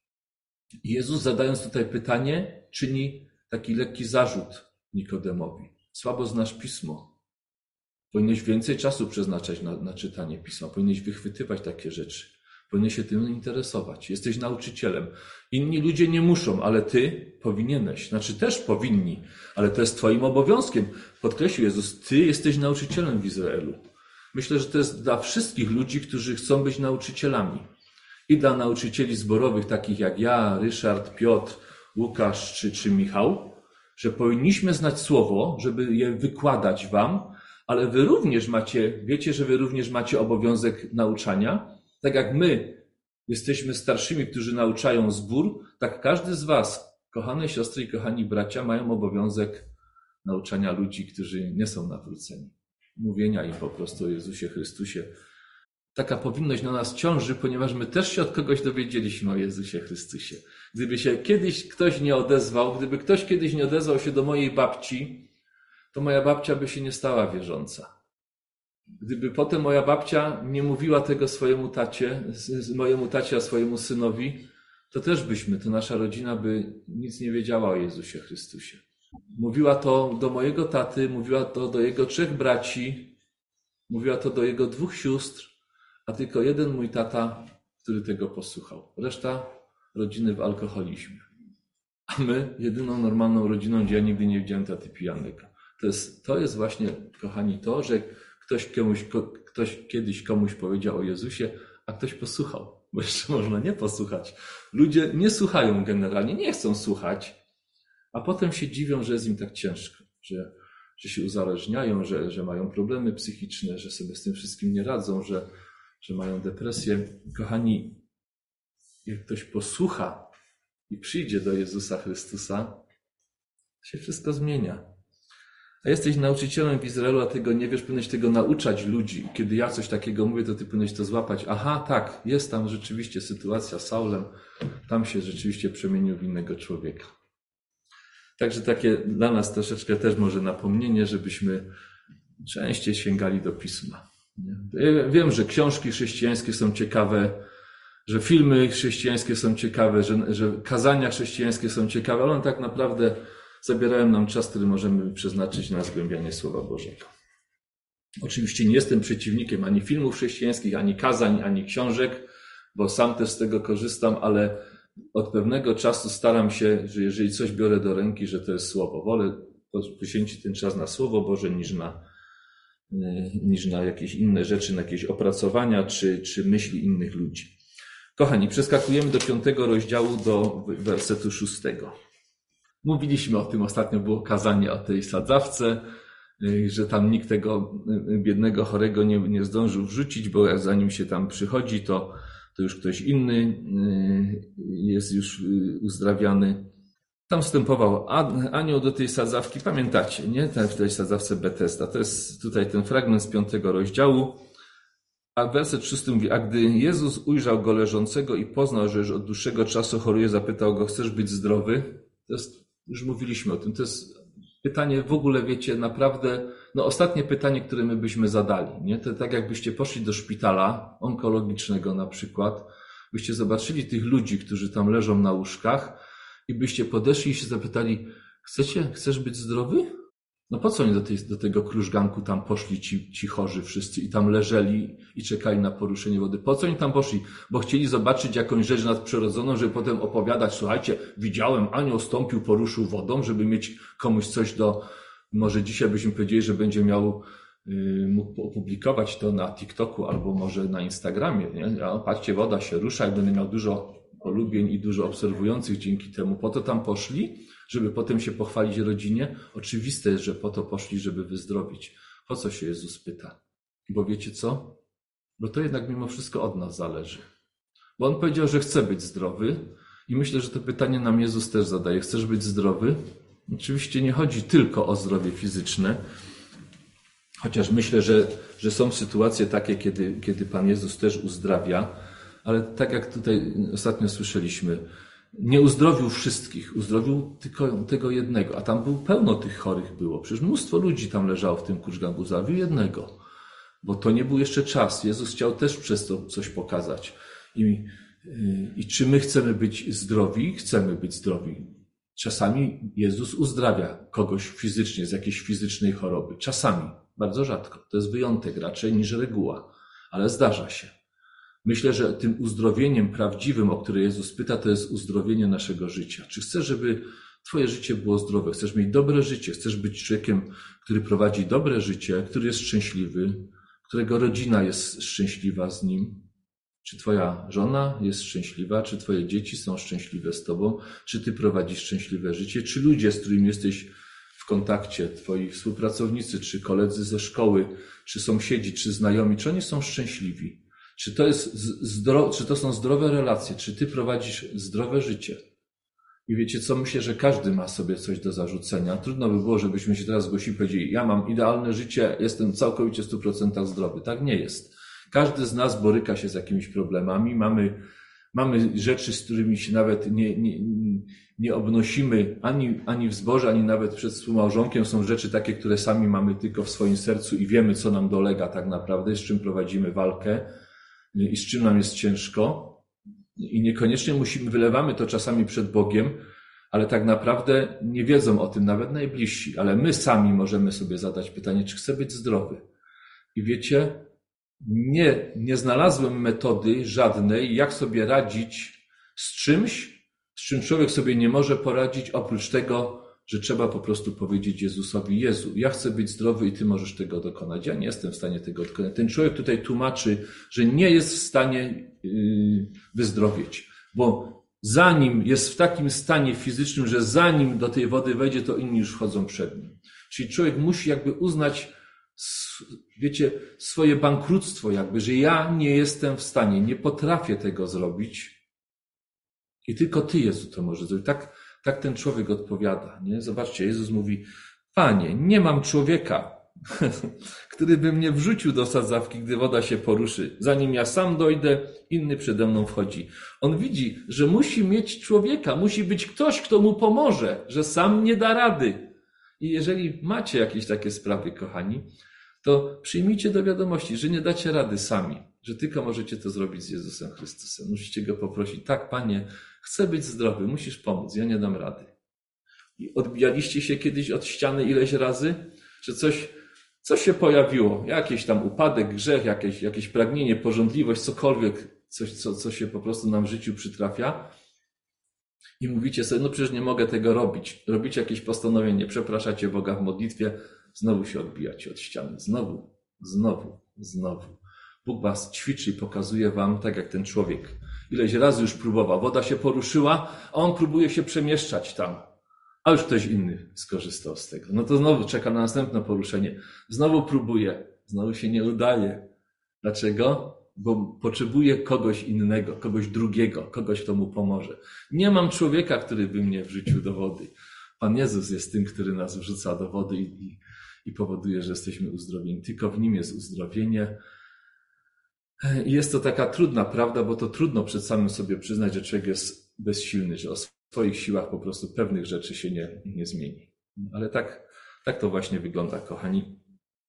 Jezus, zadając tutaj pytanie, czyni taki lekki zarzut Nikodemowi. Słabo znasz Pismo. Powinieneś więcej czasu przeznaczać na czytanie Pisma. Powinieneś wychwytywać takie rzeczy. Powinieneś się tym interesować. Jesteś nauczycielem. Inni ludzie nie muszą, ale ty powinieneś. Znaczy też powinni, ale to jest twoim obowiązkiem. Podkreślił Jezus, ty jesteś nauczycielem w Izraelu. Myślę, że to jest dla wszystkich ludzi, którzy chcą być nauczycielami. I dla nauczycieli zborowych, takich jak ja, Ryszard, Piotr, Łukasz czy Michał, że powinniśmy znać słowo, żeby je wykładać wam, ale wy również wiecie, że wy również macie obowiązek nauczania. Tak jak my jesteśmy starszymi, którzy nauczają zbór, tak każdy z was, kochane siostry i kochani bracia, mają obowiązek nauczania ludzi, którzy nie są nawróceni. Mówienia im po prostu o Jezusie Chrystusie. Taka powinność na nas ciąży, ponieważ my też się od kogoś dowiedzieliśmy o Jezusie Chrystusie. Gdyby się kiedyś ktoś nie odezwał, gdyby ktoś kiedyś nie odezwał się do mojej babci, to moja babcia by się nie stała wierząca. Gdyby potem moja babcia nie mówiła tego mojemu tacie, a swojemu synowi, to też to nasza rodzina by nic nie wiedziała o Jezusie Chrystusie. Mówiła to do mojego taty, mówiła to do jego 3 braci, mówiła to do jego 2 sióstr, a tylko jeden mój tata, który tego posłuchał. Reszta rodziny w alkoholizmie. A my, jedyną normalną rodziną, gdzie ja nigdy nie widziałem taty pijanego. To jest właśnie, kochani, to, że ktoś kiedyś komuś powiedział o Jezusie, a ktoś posłuchał. bo jeszcze można nie posłuchać. Ludzie nie słuchają generalnie, nie chcą słuchać, a potem się dziwią, że jest im tak ciężko, że się uzależniają, że mają problemy psychiczne, że sobie z tym wszystkim nie radzą, że mają depresję. Kochani, jak ktoś posłucha i przyjdzie do Jezusa Chrystusa, się wszystko zmienia. A jesteś nauczycielem w Izraelu, a tego nie wiesz, powinieneś tego nauczać ludzi. Kiedy ja coś takiego mówię, to ty powinieneś to złapać. Aha, tak, jest tam rzeczywiście sytuacja z Saulem. Tam się rzeczywiście przemienił w innego człowieka. Także takie dla nas troszeczkę też może napomnienie, żebyśmy częściej sięgali do Pisma. Ja wiem, że książki chrześcijańskie są ciekawe, że filmy chrześcijańskie są ciekawe, że kazania chrześcijańskie są ciekawe, ale one tak naprawdę zabierają nam czas, który możemy przeznaczyć na zgłębianie Słowa Bożego. Oczywiście nie jestem przeciwnikiem ani filmów chrześcijańskich, ani kazań, ani książek, bo sam też z tego korzystam, ale od pewnego czasu staram się, że jeżeli coś biorę do ręki, że to jest Słowo. Wolę poświęcić ten czas na Słowo Boże niż na jakieś inne rzeczy, na jakieś opracowania czy myśli innych ludzi. Kochani, przeskakujemy do 5 rozdziału, do wersetu 6. Mówiliśmy o tym, ostatnio było kazanie o tej sadzawce, że tam nikt tego biednego, chorego nie zdążył wrzucić, bo jak zanim się tam przychodzi, to już ktoś inny jest już uzdrawiany. Tam wstępował anioł do tej sadzawki, pamiętacie, nie? W tej sadzawce Betesda. To jest tutaj ten fragment z 5 rozdziału. A werset 6 mówi, a gdy Jezus ujrzał go leżącego i poznał, że już od dłuższego czasu choruje, zapytał go, chcesz być zdrowy? To jest, już mówiliśmy o tym, to jest pytanie w ogóle, wiecie, naprawdę, ostatnie pytanie, które my byśmy zadali, nie? To tak jakbyście poszli do szpitala onkologicznego na przykład, byście zobaczyli tych ludzi, którzy tam leżą na łóżkach i byście podeszli i się zapytali, chcesz być zdrowy? No po co oni do tego krużganku tam poszli ci chorzy wszyscy i tam leżeli i czekali na poruszenie wody? Po co oni tam poszli? Bo chcieli zobaczyć jakąś rzecz nadprzyrodzoną, żeby potem opowiadać, słuchajcie, widziałem, anioł stąpił, poruszył wodą, żeby mieć komuś coś może dzisiaj byśmy powiedzieli, że będzie mógł opublikować to na TikToku albo może na Instagramie, nie? Patrzcie, woda się rusza i będę miał dużo polubień i dużo obserwujących dzięki temu. Po to tam poszli, żeby potem się pochwalić rodzinie. Oczywiste jest, że po to poszli, żeby wyzdrowić. Po co się Jezus pyta? Bo wiecie co? Bo to jednak mimo wszystko od nas zależy. Bo On powiedział, że chce być zdrowy i myślę, że to pytanie nam Jezus też zadaje. Chcesz być zdrowy? Oczywiście nie chodzi tylko o zdrowie fizyczne, chociaż myślę, że są sytuacje takie, kiedy Pan Jezus też uzdrawia, ale tak jak tutaj ostatnio słyszeliśmy, nie uzdrowił wszystkich, uzdrowił tylko tego jednego, a tam pełno tych chorych było. Przecież mnóstwo ludzi tam leżało w tym kurczganku, uzdrowił jednego, bo to nie był jeszcze czas. Jezus chciał też przez to coś pokazać. I czy my chcemy być zdrowi? Chcemy być zdrowi. Czasami Jezus uzdrawia kogoś fizycznie z jakiejś fizycznej choroby. Czasami, bardzo rzadko. To jest wyjątek raczej niż reguła, ale zdarza się. Myślę, że tym uzdrowieniem prawdziwym, o które Jezus pyta, to jest uzdrowienie naszego życia. Czy chcesz, żeby twoje życie było zdrowe? Chcesz mieć dobre życie? Chcesz być człowiekiem, który prowadzi dobre życie, który jest szczęśliwy, którego rodzina jest szczęśliwa z nim? Czy twoja żona jest szczęśliwa? Czy twoje dzieci są szczęśliwe z tobą? Czy ty prowadzisz szczęśliwe życie? Czy ludzie, z którymi jesteś w kontakcie, twoi współpracownicy, czy koledzy ze szkoły, czy sąsiedzi, czy znajomi, czy oni są szczęśliwi? Czy to są zdrowe relacje? Czy ty prowadzisz zdrowe życie? I wiecie co? Myślę, że każdy ma sobie coś do zarzucenia. Trudno by było, żebyśmy się teraz zgłosili i powiedzieli, ja mam idealne życie, jestem całkowicie w 100% zdrowy. Tak nie jest. Każdy z nas boryka się z jakimiś problemami. Mamy rzeczy, z którymi się nawet nie obnosimy ani w zborze, ani nawet przed współmałżonkiem. Są rzeczy takie, które sami mamy tylko w swoim sercu i wiemy, co nam dolega tak naprawdę, z czym prowadzimy walkę i z czym nam jest ciężko. I niekoniecznie wylewamy to czasami przed Bogiem, ale tak naprawdę nie wiedzą o tym nawet najbliżsi. Ale my sami możemy sobie zadać pytanie, czy chcę być zdrowy. I wiecie, nie znalazłem metody żadnej, jak sobie radzić z czymś, z czym człowiek sobie nie może poradzić, oprócz tego, że trzeba po prostu powiedzieć Jezusowi: Jezu, ja chcę być zdrowy i Ty możesz tego dokonać. Ja nie jestem w stanie tego dokonać. Ten człowiek tutaj tłumaczy, że nie jest w stanie wyzdrowieć, bo zanim jest w takim stanie fizycznym, że zanim do tej wody wejdzie, to inni już wchodzą przed nim. Czyli człowiek musi jakby uznać, wiecie, swoje bankructwo jakby, że ja nie jestem w stanie, nie potrafię tego zrobić i tylko Ty, Jezu, to możesz zrobić. Tak ten człowiek odpowiada, nie? Zobaczcie, Jezus mówi: Panie, nie mam człowieka, który by mnie wrzucił do sadzawki, gdy woda się poruszy. Zanim ja sam dojdę, inny przede mną wchodzi. On widzi, że musi mieć człowieka, musi być ktoś, kto mu pomoże, że sam nie da rady. I jeżeli macie jakieś takie sprawy, kochani, to przyjmijcie do wiadomości, że nie dacie rady sami, że tylko możecie to zrobić z Jezusem Chrystusem. Musicie Go poprosić: tak, Panie, chcę być zdrowy, musisz pomóc, ja nie dam rady. I odbijaliście się kiedyś od ściany ileś razy, że coś się pojawiło, jakiś tam upadek, grzech, jakieś pragnienie, pożądliwość, cokolwiek, coś, co się po prostu nam w życiu przytrafia. I mówicie sobie: no przecież nie mogę tego robić. Robicie jakieś postanowienie, przepraszacie Boga w modlitwie, znowu się odbijacie od ściany. Znowu. Bóg was ćwiczy i pokazuje wam, tak jak ten człowiek. Ileś razy już próbował. Woda się poruszyła, a on próbuje się przemieszczać tam. A już ktoś inny skorzystał z tego. No to znowu czeka na następne poruszenie. Znowu próbuje. Znowu się nie udaje. Dlaczego? Bo potrzebuje kogoś innego, kogoś drugiego, kogoś, kto mu pomoże. Nie mam człowieka, który by mnie wrzucił do wody. Pan Jezus jest tym, który nas wrzuca do wody i powoduje, że jesteśmy uzdrowieni. Tylko w Nim jest uzdrowienie. I jest to taka trudna prawda, bo to trudno przed samym sobie przyznać, że człowiek jest bezsilny, że o swoich siłach po prostu pewnych rzeczy się nie zmieni. Ale tak to właśnie wygląda, kochani.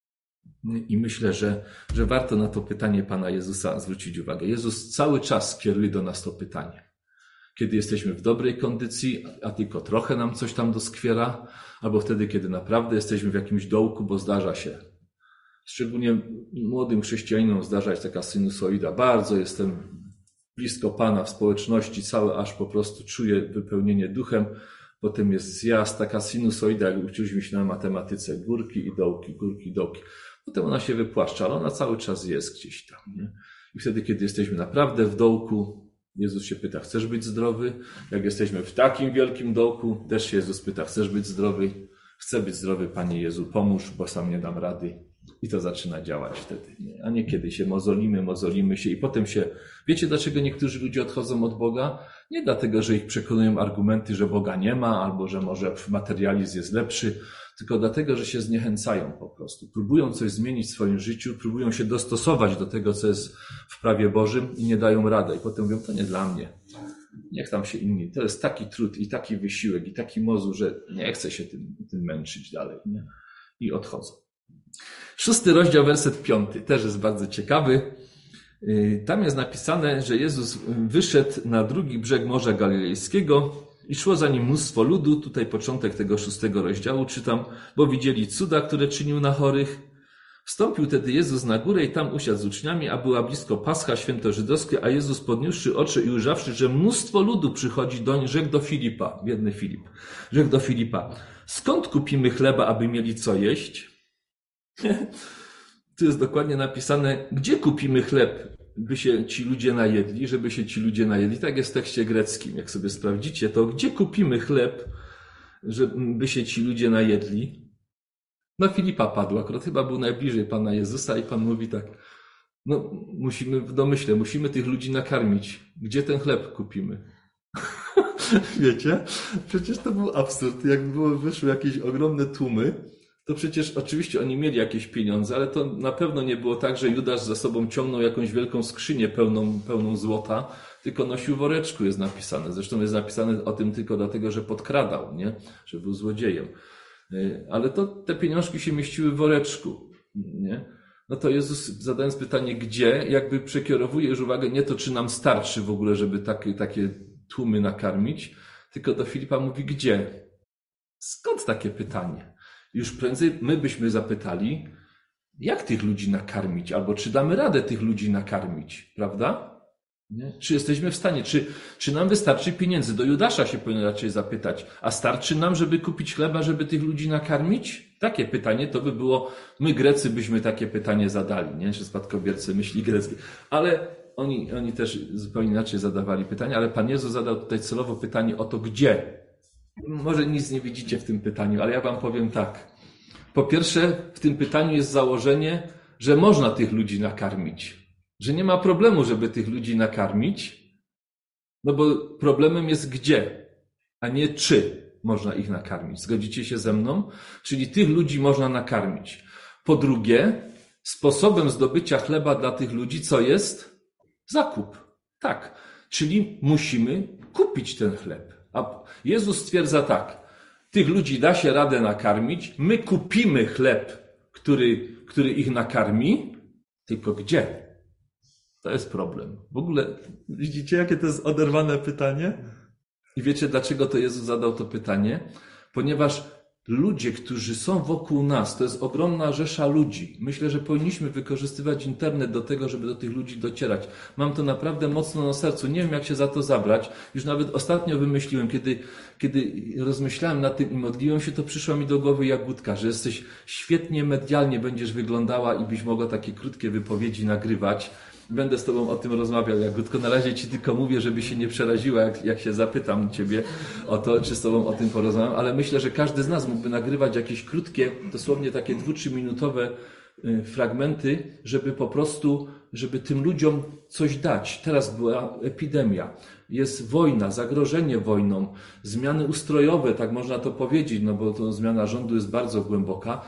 I myślę, że warto na to pytanie Pana Jezusa zwrócić uwagę. Jezus cały czas kieruje do nas to pytanie. Kiedy jesteśmy w dobrej kondycji, a tylko trochę nam coś tam doskwiera, albo wtedy, kiedy naprawdę jesteśmy w jakimś dołku, bo zdarza się. Szczególnie młodym chrześcijanom zdarza się taka sinusoida. Bardzo jestem blisko Pana w społeczności, cały aż po prostu czuję wypełnienie duchem. Potem jest zjazd, taka sinusoida, jak uczyliśmy się na matematyce. Górki i dołki. Potem ona się wypłaszcza, ale ona cały czas jest gdzieś tam. Nie? I wtedy, kiedy jesteśmy naprawdę w dołku, Jezus się pyta: chcesz być zdrowy? Jak jesteśmy w takim wielkim dołku, też się Jezus pyta: chcesz być zdrowy? Chcę być zdrowy, Panie Jezu, pomóż, bo sam nie dam rady. I to zaczyna działać wtedy. Nie? A nie kiedy się mozolimy się i potem się... Wiecie, dlaczego niektórzy ludzie odchodzą od Boga? Nie dlatego, że ich przekonują argumenty, że Boga nie ma, albo że może materializm jest lepszy, tylko dlatego, że się zniechęcają po prostu. Próbują coś zmienić w swoim życiu, próbują się dostosować do tego, co jest w prawie Bożym i nie dają rady. I potem mówią: to nie dla mnie. Niech tam się inni. To jest taki trud i taki wysiłek i taki mozół, że nie chcę się tym męczyć dalej. Nie? I odchodzą. 6 rozdział, werset 5, też jest bardzo ciekawy. Tam jest napisane, że Jezus wyszedł na drugi brzeg Morza Galilejskiego i szło za nim mnóstwo ludu. Tutaj początek tego 6 rozdziału czytam: bo widzieli cuda, które czynił na chorych. Wstąpił tedy Jezus na górę i tam usiadł z uczniami, a była blisko Pascha, święto żydowskie, a Jezus, podniósłszy oczy i ujrzawszy, że mnóstwo ludu przychodzi doń, rzekł do Filipa, biedny Filip, rzekł do Filipa: skąd kupimy chleba, aby mieli co jeść? Tu jest dokładnie napisane, gdzie kupimy chleb, by się ci ludzie najedli, żeby się ci ludzie najedli. Tak jest w tekście greckim. Jak sobie sprawdzicie, to gdzie kupimy chleb, żeby się ci ludzie najedli? No Filipa padł, akurat chyba był najbliżej Pana Jezusa i Pan mówi tak: no musimy w domyśle, musimy tych ludzi nakarmić. Gdzie ten chleb kupimy? Wiecie? Przecież to był absurd. Jakby wyszły jakieś ogromne tłumy, to przecież oczywiście oni mieli jakieś pieniądze, ale to na pewno nie było tak, że Judasz za sobą ciągnął jakąś wielką skrzynię pełną złota, tylko nosił w woreczku, jest napisane. Zresztą jest napisane o tym tylko dlatego, że podkradał, nie? Że był złodziejem. Ale te pieniążki się mieściły w woreczku, nie? No to Jezus, zadając pytanie gdzie, jakby przekierowuje już uwagę nie to, czy nam starczy w ogóle, żeby takie tłumy nakarmić, tylko do Filipa mówi gdzie. Skąd takie pytanie? Już prędzej my byśmy zapytali, jak tych ludzi nakarmić, albo czy damy radę tych ludzi nakarmić, prawda? Nie? Czy jesteśmy w stanie, czy nam wystarczy pieniędzy? Do Judasza się powinno raczej zapytać. A starczy nam, żeby kupić chleba, żeby tych ludzi nakarmić? Takie pytanie to by było, my Grecy byśmy takie pytanie zadali, nie? Że spadkobiercy myśli greckie. Ale oni też zupełnie inaczej zadawali pytania, ale Pan Jezus zadał tutaj celowo pytanie o to, gdzie. Może nic nie widzicie w tym pytaniu, ale ja wam powiem tak. Po pierwsze, w tym pytaniu jest założenie, że można tych ludzi nakarmić. Że nie ma problemu, żeby tych ludzi nakarmić, no bo problemem jest gdzie, a nie czy można ich nakarmić. Zgodzicie się ze mną? Czyli tych ludzi można nakarmić. Po drugie, sposobem zdobycia chleba dla tych ludzi co jest? Zakup. Tak. Czyli musimy kupić ten chleb. A Jezus stwierdza tak. Tych ludzi da się radę nakarmić. My kupimy chleb, który ich nakarmi. Tylko gdzie? To jest problem. W ogóle widzicie, jakie to jest oderwane pytanie? I wiecie, dlaczego to Jezus zadał to pytanie? Ponieważ ludzie, którzy są wokół nas, to jest ogromna rzesza ludzi. Myślę, że powinniśmy wykorzystywać internet do tego, żeby do tych ludzi docierać. Mam to naprawdę mocno na sercu. Nie wiem, jak się za to zabrać. Już nawet ostatnio wymyśliłem, kiedy rozmyślałem nad tym i modliłem się, to przyszła mi do głowy Jagódka, że jesteś świetnie medialnie będziesz wyglądała i byś mogła takie krótkie wypowiedzi nagrywać. Będę z tobą o tym rozmawiał, Jagódko. Na razie ci tylko mówię, żeby się nie przeraziła, jak się zapytam ciebie o to, czy z tobą o tym porozmawiam, ale myślę, że każdy z nas mógłby nagrywać jakieś krótkie, dosłownie takie 2-3 minutowe fragmenty, żeby po prostu, żeby tym ludziom coś dać. Teraz była epidemia, jest wojna, zagrożenie wojną, zmiany ustrojowe, tak można to powiedzieć, no bo to zmiana rządu jest bardzo głęboka.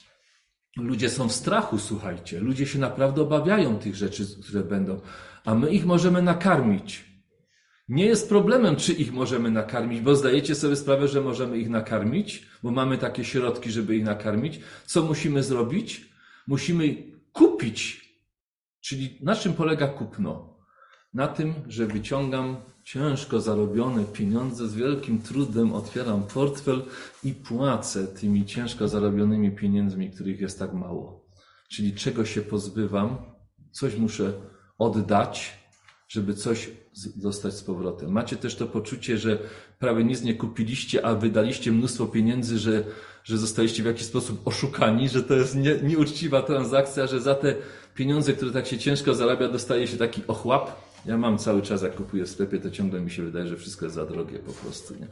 Ludzie są w strachu, słuchajcie. Ludzie się naprawdę obawiają tych rzeczy, które będą. A my ich możemy nakarmić. Nie jest problemem, czy ich możemy nakarmić, bo zdajecie sobie sprawę, że możemy ich nakarmić, bo mamy takie środki, żeby ich nakarmić. Co musimy zrobić? Musimy kupić. Czyli na czym polega kupno? Na tym, że wyciągam ciężko zarobione pieniądze, z wielkim trudem otwieram portfel i płacę tymi ciężko zarobionymi pieniędzmi, których jest tak mało. Czyli czego się pozbywam, coś muszę oddać, żeby coś dostać z powrotem. Macie też to poczucie, że prawie nic nie kupiliście, a wydaliście mnóstwo pieniędzy, że zostaliście w jakiś sposób oszukani, że to jest nieuczciwa transakcja, że za te pieniądze, które tak się ciężko zarabia, dostaje się taki ochłap. Ja mam cały czas, jak kupuję w sklepie, to ciągle mi się wydaje, że wszystko jest za drogie po prostu. Nie?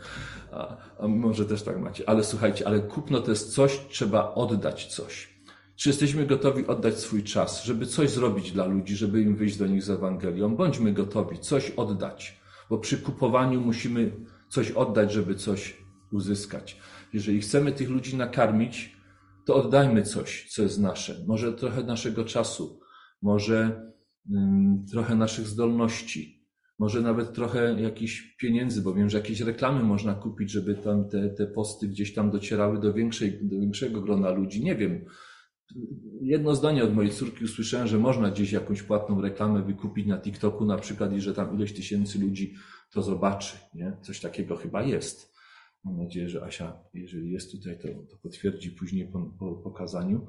A może też tak macie. Ale słuchajcie, ale kupno to jest coś, trzeba oddać coś. Czy jesteśmy gotowi oddać swój czas, żeby coś zrobić dla ludzi, żeby im wyjść do nich z Ewangelią? Bądźmy gotowi coś oddać, bo przy kupowaniu musimy coś oddać, żeby coś uzyskać. Jeżeli chcemy tych ludzi nakarmić, to oddajmy coś, co jest nasze. Może trochę naszego czasu, może trochę naszych zdolności, może nawet trochę jakichś pieniędzy, bo wiem, że jakieś reklamy można kupić, żeby tam te posty gdzieś tam docierały do większego grona ludzi. Nie wiem. Jedno zdanie od mojej córki usłyszałem, że można gdzieś jakąś płatną reklamę wykupić na TikToku na przykład i że tam ileś tysięcy ludzi to zobaczy. Nie? Coś takiego chyba jest. Mam nadzieję, że Asia, jeżeli jest tutaj, to potwierdzi później po pokazaniu.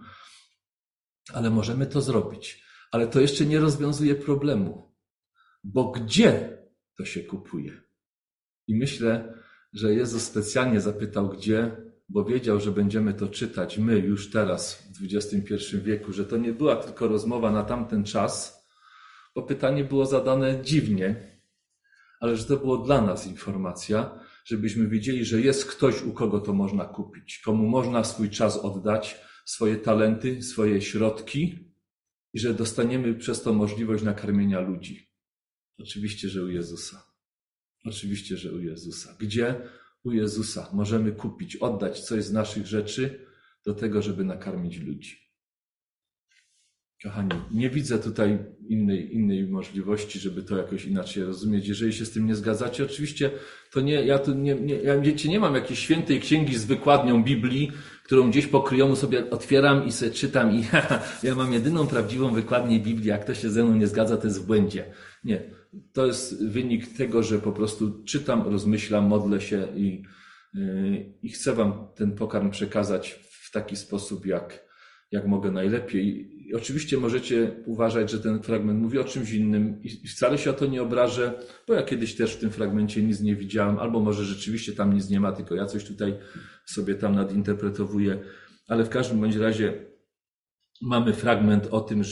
Ale możemy to zrobić. Ale to jeszcze nie rozwiązuje problemu. Bo gdzie to się kupuje? I myślę, że Jezus specjalnie zapytał gdzie, bo wiedział, że będziemy to czytać my już teraz w XXI wieku, że to nie była tylko rozmowa na tamten czas, bo pytanie było zadane dziwnie, ale że to było dla nas informacja, żebyśmy wiedzieli, że jest ktoś, u kogo to można kupić, komu można swój czas oddać, swoje talenty, swoje środki i że dostaniemy przez to możliwość nakarmienia ludzi. Oczywiście, że u Jezusa. Oczywiście, że u Jezusa. Gdzie? U Jezusa możemy kupić, oddać coś z naszych rzeczy do tego, żeby nakarmić ludzi. Kochani, nie widzę tutaj innej możliwości, żeby to jakoś inaczej rozumieć. Jeżeli się z tym nie zgadzacie, oczywiście to nie, ja wiecie, nie mam jakiejś świętej księgi z wykładnią Biblii, którą gdzieś po kryjomu sobie otwieram i sobie czytam i ja mam jedyną prawdziwą wykładnię Biblii, jak ktoś się ze mną nie zgadza, to jest w błędzie. Nie, to jest wynik tego, że po prostu czytam, rozmyślam, modlę się i chcę wam ten pokarm przekazać w taki sposób, jak jak mogę najlepiej. I oczywiście możecie uważać, że ten fragment mówi o czymś innym i wcale się o to nie obrażę, bo ja kiedyś też w tym fragmencie nic nie widziałem, albo może rzeczywiście tam nic nie ma, tylko ja coś tutaj sobie tam nadinterpretowuję. Ale w każdym bądź razie mamy fragment o tym,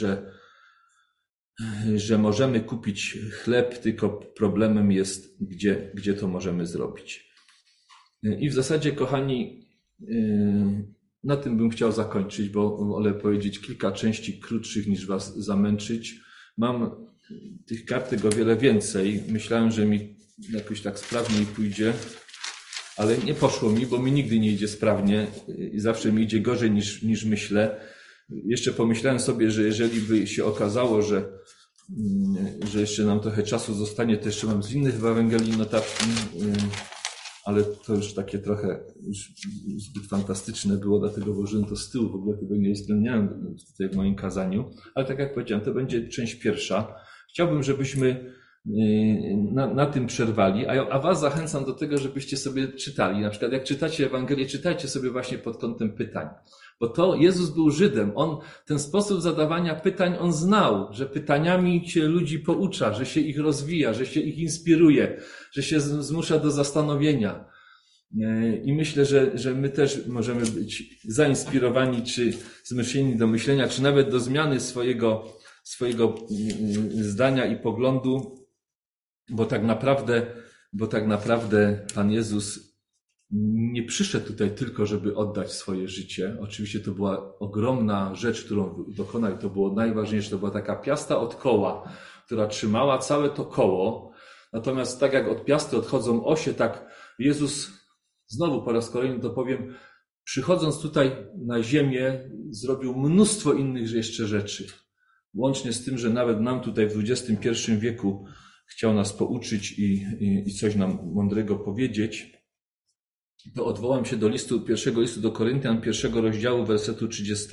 że możemy kupić chleb, tylko problemem jest, gdzie to możemy zrobić. I w zasadzie, kochani, na tym bym chciał zakończyć, bo wolę powiedzieć kilka części krótszych niż was zamęczyć. Mam tych kartek o wiele więcej. Myślałem, że mi jakoś tak sprawniej pójdzie, ale nie poszło mi, bo mi nigdy nie idzie sprawnie i zawsze mi idzie gorzej niż myślę. Jeszcze pomyślałem sobie, że jeżeli by się okazało, że jeszcze nam trochę czasu zostanie, to jeszcze mam z innych Ewangelii notatki, ale to już takie trochę zbyt fantastyczne było, dlatego włożyłem to z tyłu, w ogóle tego nie uwzględniałem tutaj w moim kazaniu. Ale tak jak powiedziałem, to będzie część pierwsza. Chciałbym, żebyśmy na tym przerwali, a was zachęcam do tego, żebyście sobie czytali. Na przykład jak czytacie Ewangelię, czytajcie sobie właśnie pod kątem pytań. Bo to Jezus był Żydem. On ten sposób zadawania pytań on znał, że pytaniami się ludzi poucza, że się ich rozwija, że się ich inspiruje, że się zmusza do zastanowienia. I myślę, że my też możemy być zainspirowani, czy zmuszeni do myślenia, czy nawet do zmiany swojego zdania i poglądu, bo tak naprawdę Pan Jezus nie przyszedł tutaj tylko, żeby oddać swoje życie. Oczywiście to była ogromna rzecz, którą dokonał. To było najważniejsze. To była taka piasta od koła, która trzymała całe to koło. Natomiast tak jak od piasty odchodzą osie, tak Jezus, znowu po raz kolejny to powiem, przychodząc tutaj na ziemię, zrobił mnóstwo innych jeszcze rzeczy. Łącznie z tym, że nawet nam tutaj w XXI wieku chciał nas pouczyć i coś nam mądrego powiedzieć, to odwołam się do pierwszego listu do Koryntian, 1 rozdziału, wersetu 30.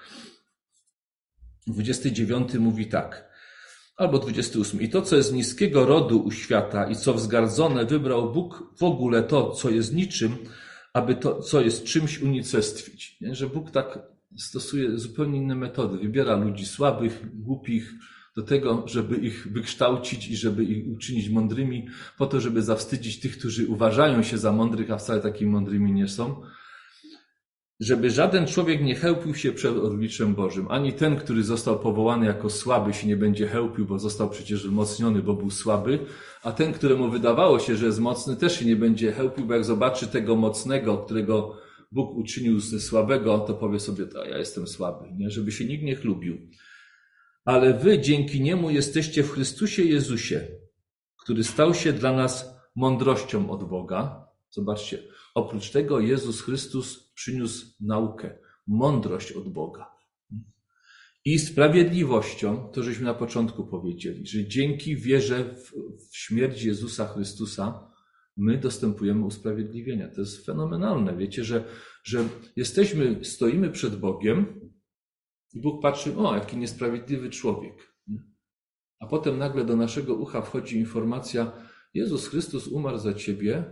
29 mówi tak, albo 28. I to, co jest niskiego rodu u świata i co wzgardzone, wybrał Bóg w ogóle to, co jest niczym, aby to, co jest czymś, unicestwić. Nie? Że Bóg tak stosuje zupełnie inne metody. Wybiera ludzi słabych, głupich, do tego, żeby ich wykształcić i żeby ich uczynić mądrymi, po to, żeby zawstydzić tych, którzy uważają się za mądrych, a wcale takimi mądrymi nie są. Żeby żaden człowiek nie chełpił się przed obliczem Bożym. Ani ten, który został powołany jako słaby, się nie będzie chełpił, bo został przecież wzmocniony, bo był słaby. A ten, któremu wydawało się, że jest mocny, też się nie będzie chełpił, bo jak zobaczy tego mocnego, którego Bóg uczynił ze słabego, to powie sobie, to ja jestem słaby, nie? Żeby się nikt nie chlubił. Ale wy dzięki niemu jesteście w Chrystusie Jezusie, który stał się dla nas mądrością od Boga. Zobaczcie, oprócz tego Jezus Chrystus przyniósł naukę, mądrość od Boga. I sprawiedliwością, to żeśmy na początku powiedzieli, że dzięki wierze w śmierć Jezusa Chrystusa my dostępujemy usprawiedliwienia. To jest fenomenalne. Wiecie, że stoimy przed Bogiem i Bóg patrzy, o, jaki niesprawiedliwy człowiek. A potem nagle do naszego ucha wchodzi informacja, Jezus Chrystus umarł za ciebie.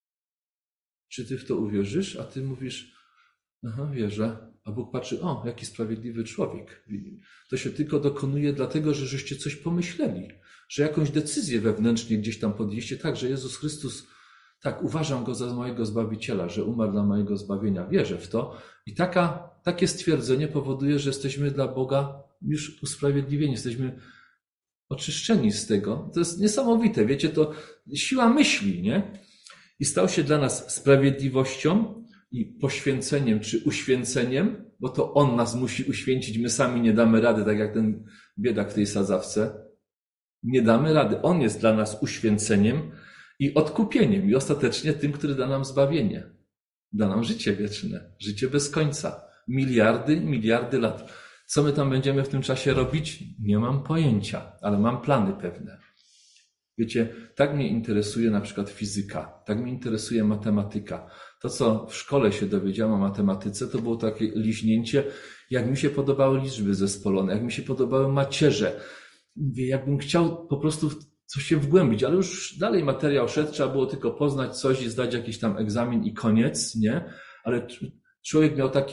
Czy ty w to uwierzysz? A ty mówisz, aha, wierzę. A Bóg patrzy, o, jaki sprawiedliwy człowiek. To się tylko dokonuje dlatego, że żeście coś pomyśleli, że jakąś decyzję wewnętrznie gdzieś tam podjęliście, tak, że Jezus Chrystus, tak, uważam Go za mojego Zbawiciela, że umarł dla mojego zbawienia. Wierzę w to. I takie stwierdzenie powoduje, że jesteśmy dla Boga już usprawiedliwieni, jesteśmy oczyszczeni z tego. To jest niesamowite, wiecie, to siła myśli, nie? I stał się dla nas sprawiedliwością i poświęceniem czy uświęceniem, bo to On nas musi uświęcić, my sami nie damy rady, tak jak ten biedak w tej sadzawce. Nie damy rady. On jest dla nas uświęceniem i odkupieniem i ostatecznie tym, który da nam zbawienie. Da nam życie wieczne, życie bez końca. Miliardy lat. Co my tam będziemy w tym czasie robić? Nie mam pojęcia, ale mam plany pewne. Wiecie, tak mnie interesuje na przykład fizyka, tak mnie interesuje matematyka. To, co w szkole się dowiedziałem o matematyce, to było takie liźnięcie, jak mi się podobały liczby zespolone, jak mi się podobały macierze. Jakbym chciał po prostu coś się wgłębić, ale już dalej materiał szedł, trzeba było tylko poznać coś i zdać jakiś tam egzamin i koniec, nie? Ale człowiek miał taki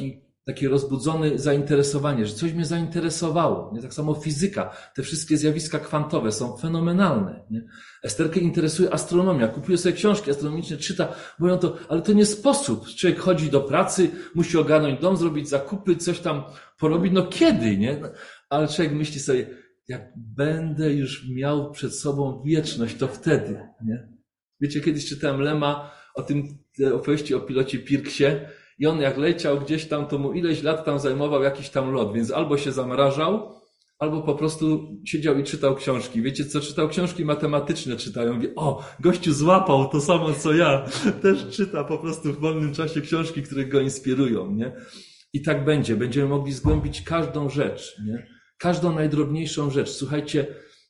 takie rozbudzone zainteresowanie, że coś mnie zainteresowało. Nie? Tak samo fizyka, te wszystkie zjawiska kwantowe są fenomenalne. Nie? Esterkę interesuje astronomia, kupuje sobie książki astronomiczne, czyta, mówią to, ale to nie sposób. Człowiek chodzi do pracy, musi ogarnąć dom, zrobić zakupy, coś tam porobić, no kiedy, nie? Ale człowiek myśli sobie, jak będę już miał przed sobą wieczność, to wtedy, nie? Wiecie, kiedyś czytałem Lema o tym opowieści o pilocie Pirksie i on jak leciał gdzieś tam, to mu ileś lat tam zajmował jakiś tam lot, więc albo się zamrażał, albo po prostu siedział i czytał książki. Wiecie co? Czytał książki matematyczne, czytają. Mówi, o, gościu złapał to samo co ja. Też czyta po prostu w wolnym czasie książki, które go inspirują, nie? I tak będzie. Będziemy mogli zgłębić każdą rzecz, nie? Każdą najdrobniejszą rzecz. Słuchajcie,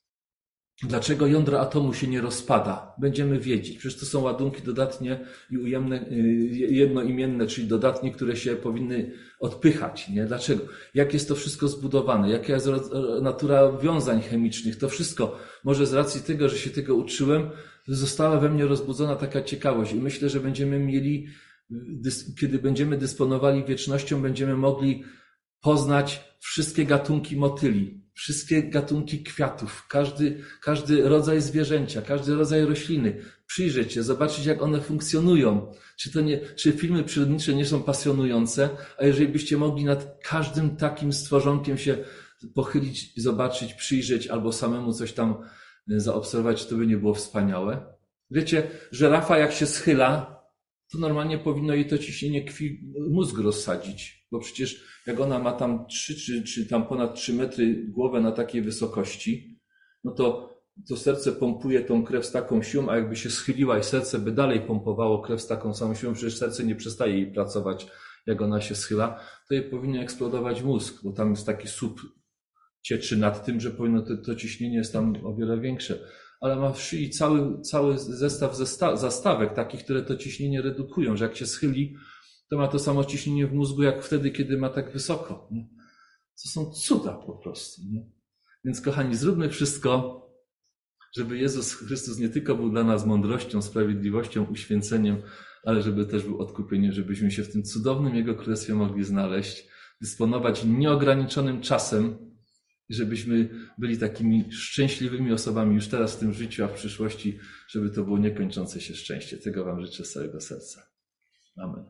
dlaczego jądro atomu się nie rozpada? Będziemy wiedzieć. Przecież to są ładunki dodatnie i ujemne, jednoimienne, czyli dodatnie, które się powinny odpychać. Nie? Dlaczego? Jak jest to wszystko zbudowane? Jaka jest natura wiązań chemicznych? To wszystko, może z racji tego, że się tego uczyłem, została we mnie rozbudzona taka ciekawość. I myślę, że będziemy mieli, kiedy będziemy dysponowali wiecznością, będziemy mogli poznać wszystkie gatunki motyli, wszystkie gatunki kwiatów, każdy rodzaj zwierzęcia, każdy rodzaj rośliny. Przyjrzeć się, zobaczyć jak one funkcjonują. Czy filmy przyrodnicze nie są pasjonujące, a jeżeli byście mogli nad każdym takim stworzonkiem się pochylić, zobaczyć, przyjrzeć albo samemu coś tam zaobserwować, to by nie było wspaniałe. Wiecie, żyrafa jak się schyla, to normalnie powinno jej to ciśnienie krwi mózg rozsadzić, bo przecież jak ona ma tam 3 czy tam ponad 3 metry głowę na takiej wysokości, no to serce pompuje tą krew z taką siłą, a jakby się schyliła i serce by dalej pompowało krew z taką samą siłą, przecież serce nie przestaje jej pracować, jak ona się schyla, to jej powinien eksplodować mózg, bo tam jest taki słup cieczy nad tym, że powinno to ciśnienie jest tam o wiele większe. Ale ma w szyi cały zestaw zastawek takich, które to ciśnienie redukują, że jak się schyli, to ma to samo ciśnienie w mózgu, jak wtedy, kiedy ma tak wysoko. Nie? To są cuda po prostu. Nie? Więc kochani, zróbmy wszystko, żeby Jezus Chrystus nie tylko był dla nas mądrością, sprawiedliwością, uświęceniem, ale żeby też był odkupieniem, żebyśmy się w tym cudownym Jego Królestwie mogli znaleźć, dysponować nieograniczonym czasem, żebyśmy byli takimi szczęśliwymi osobami już teraz w tym życiu, a w przyszłości, żeby to było niekończące się szczęście. Tego Wam życzę z całego serca. Amen.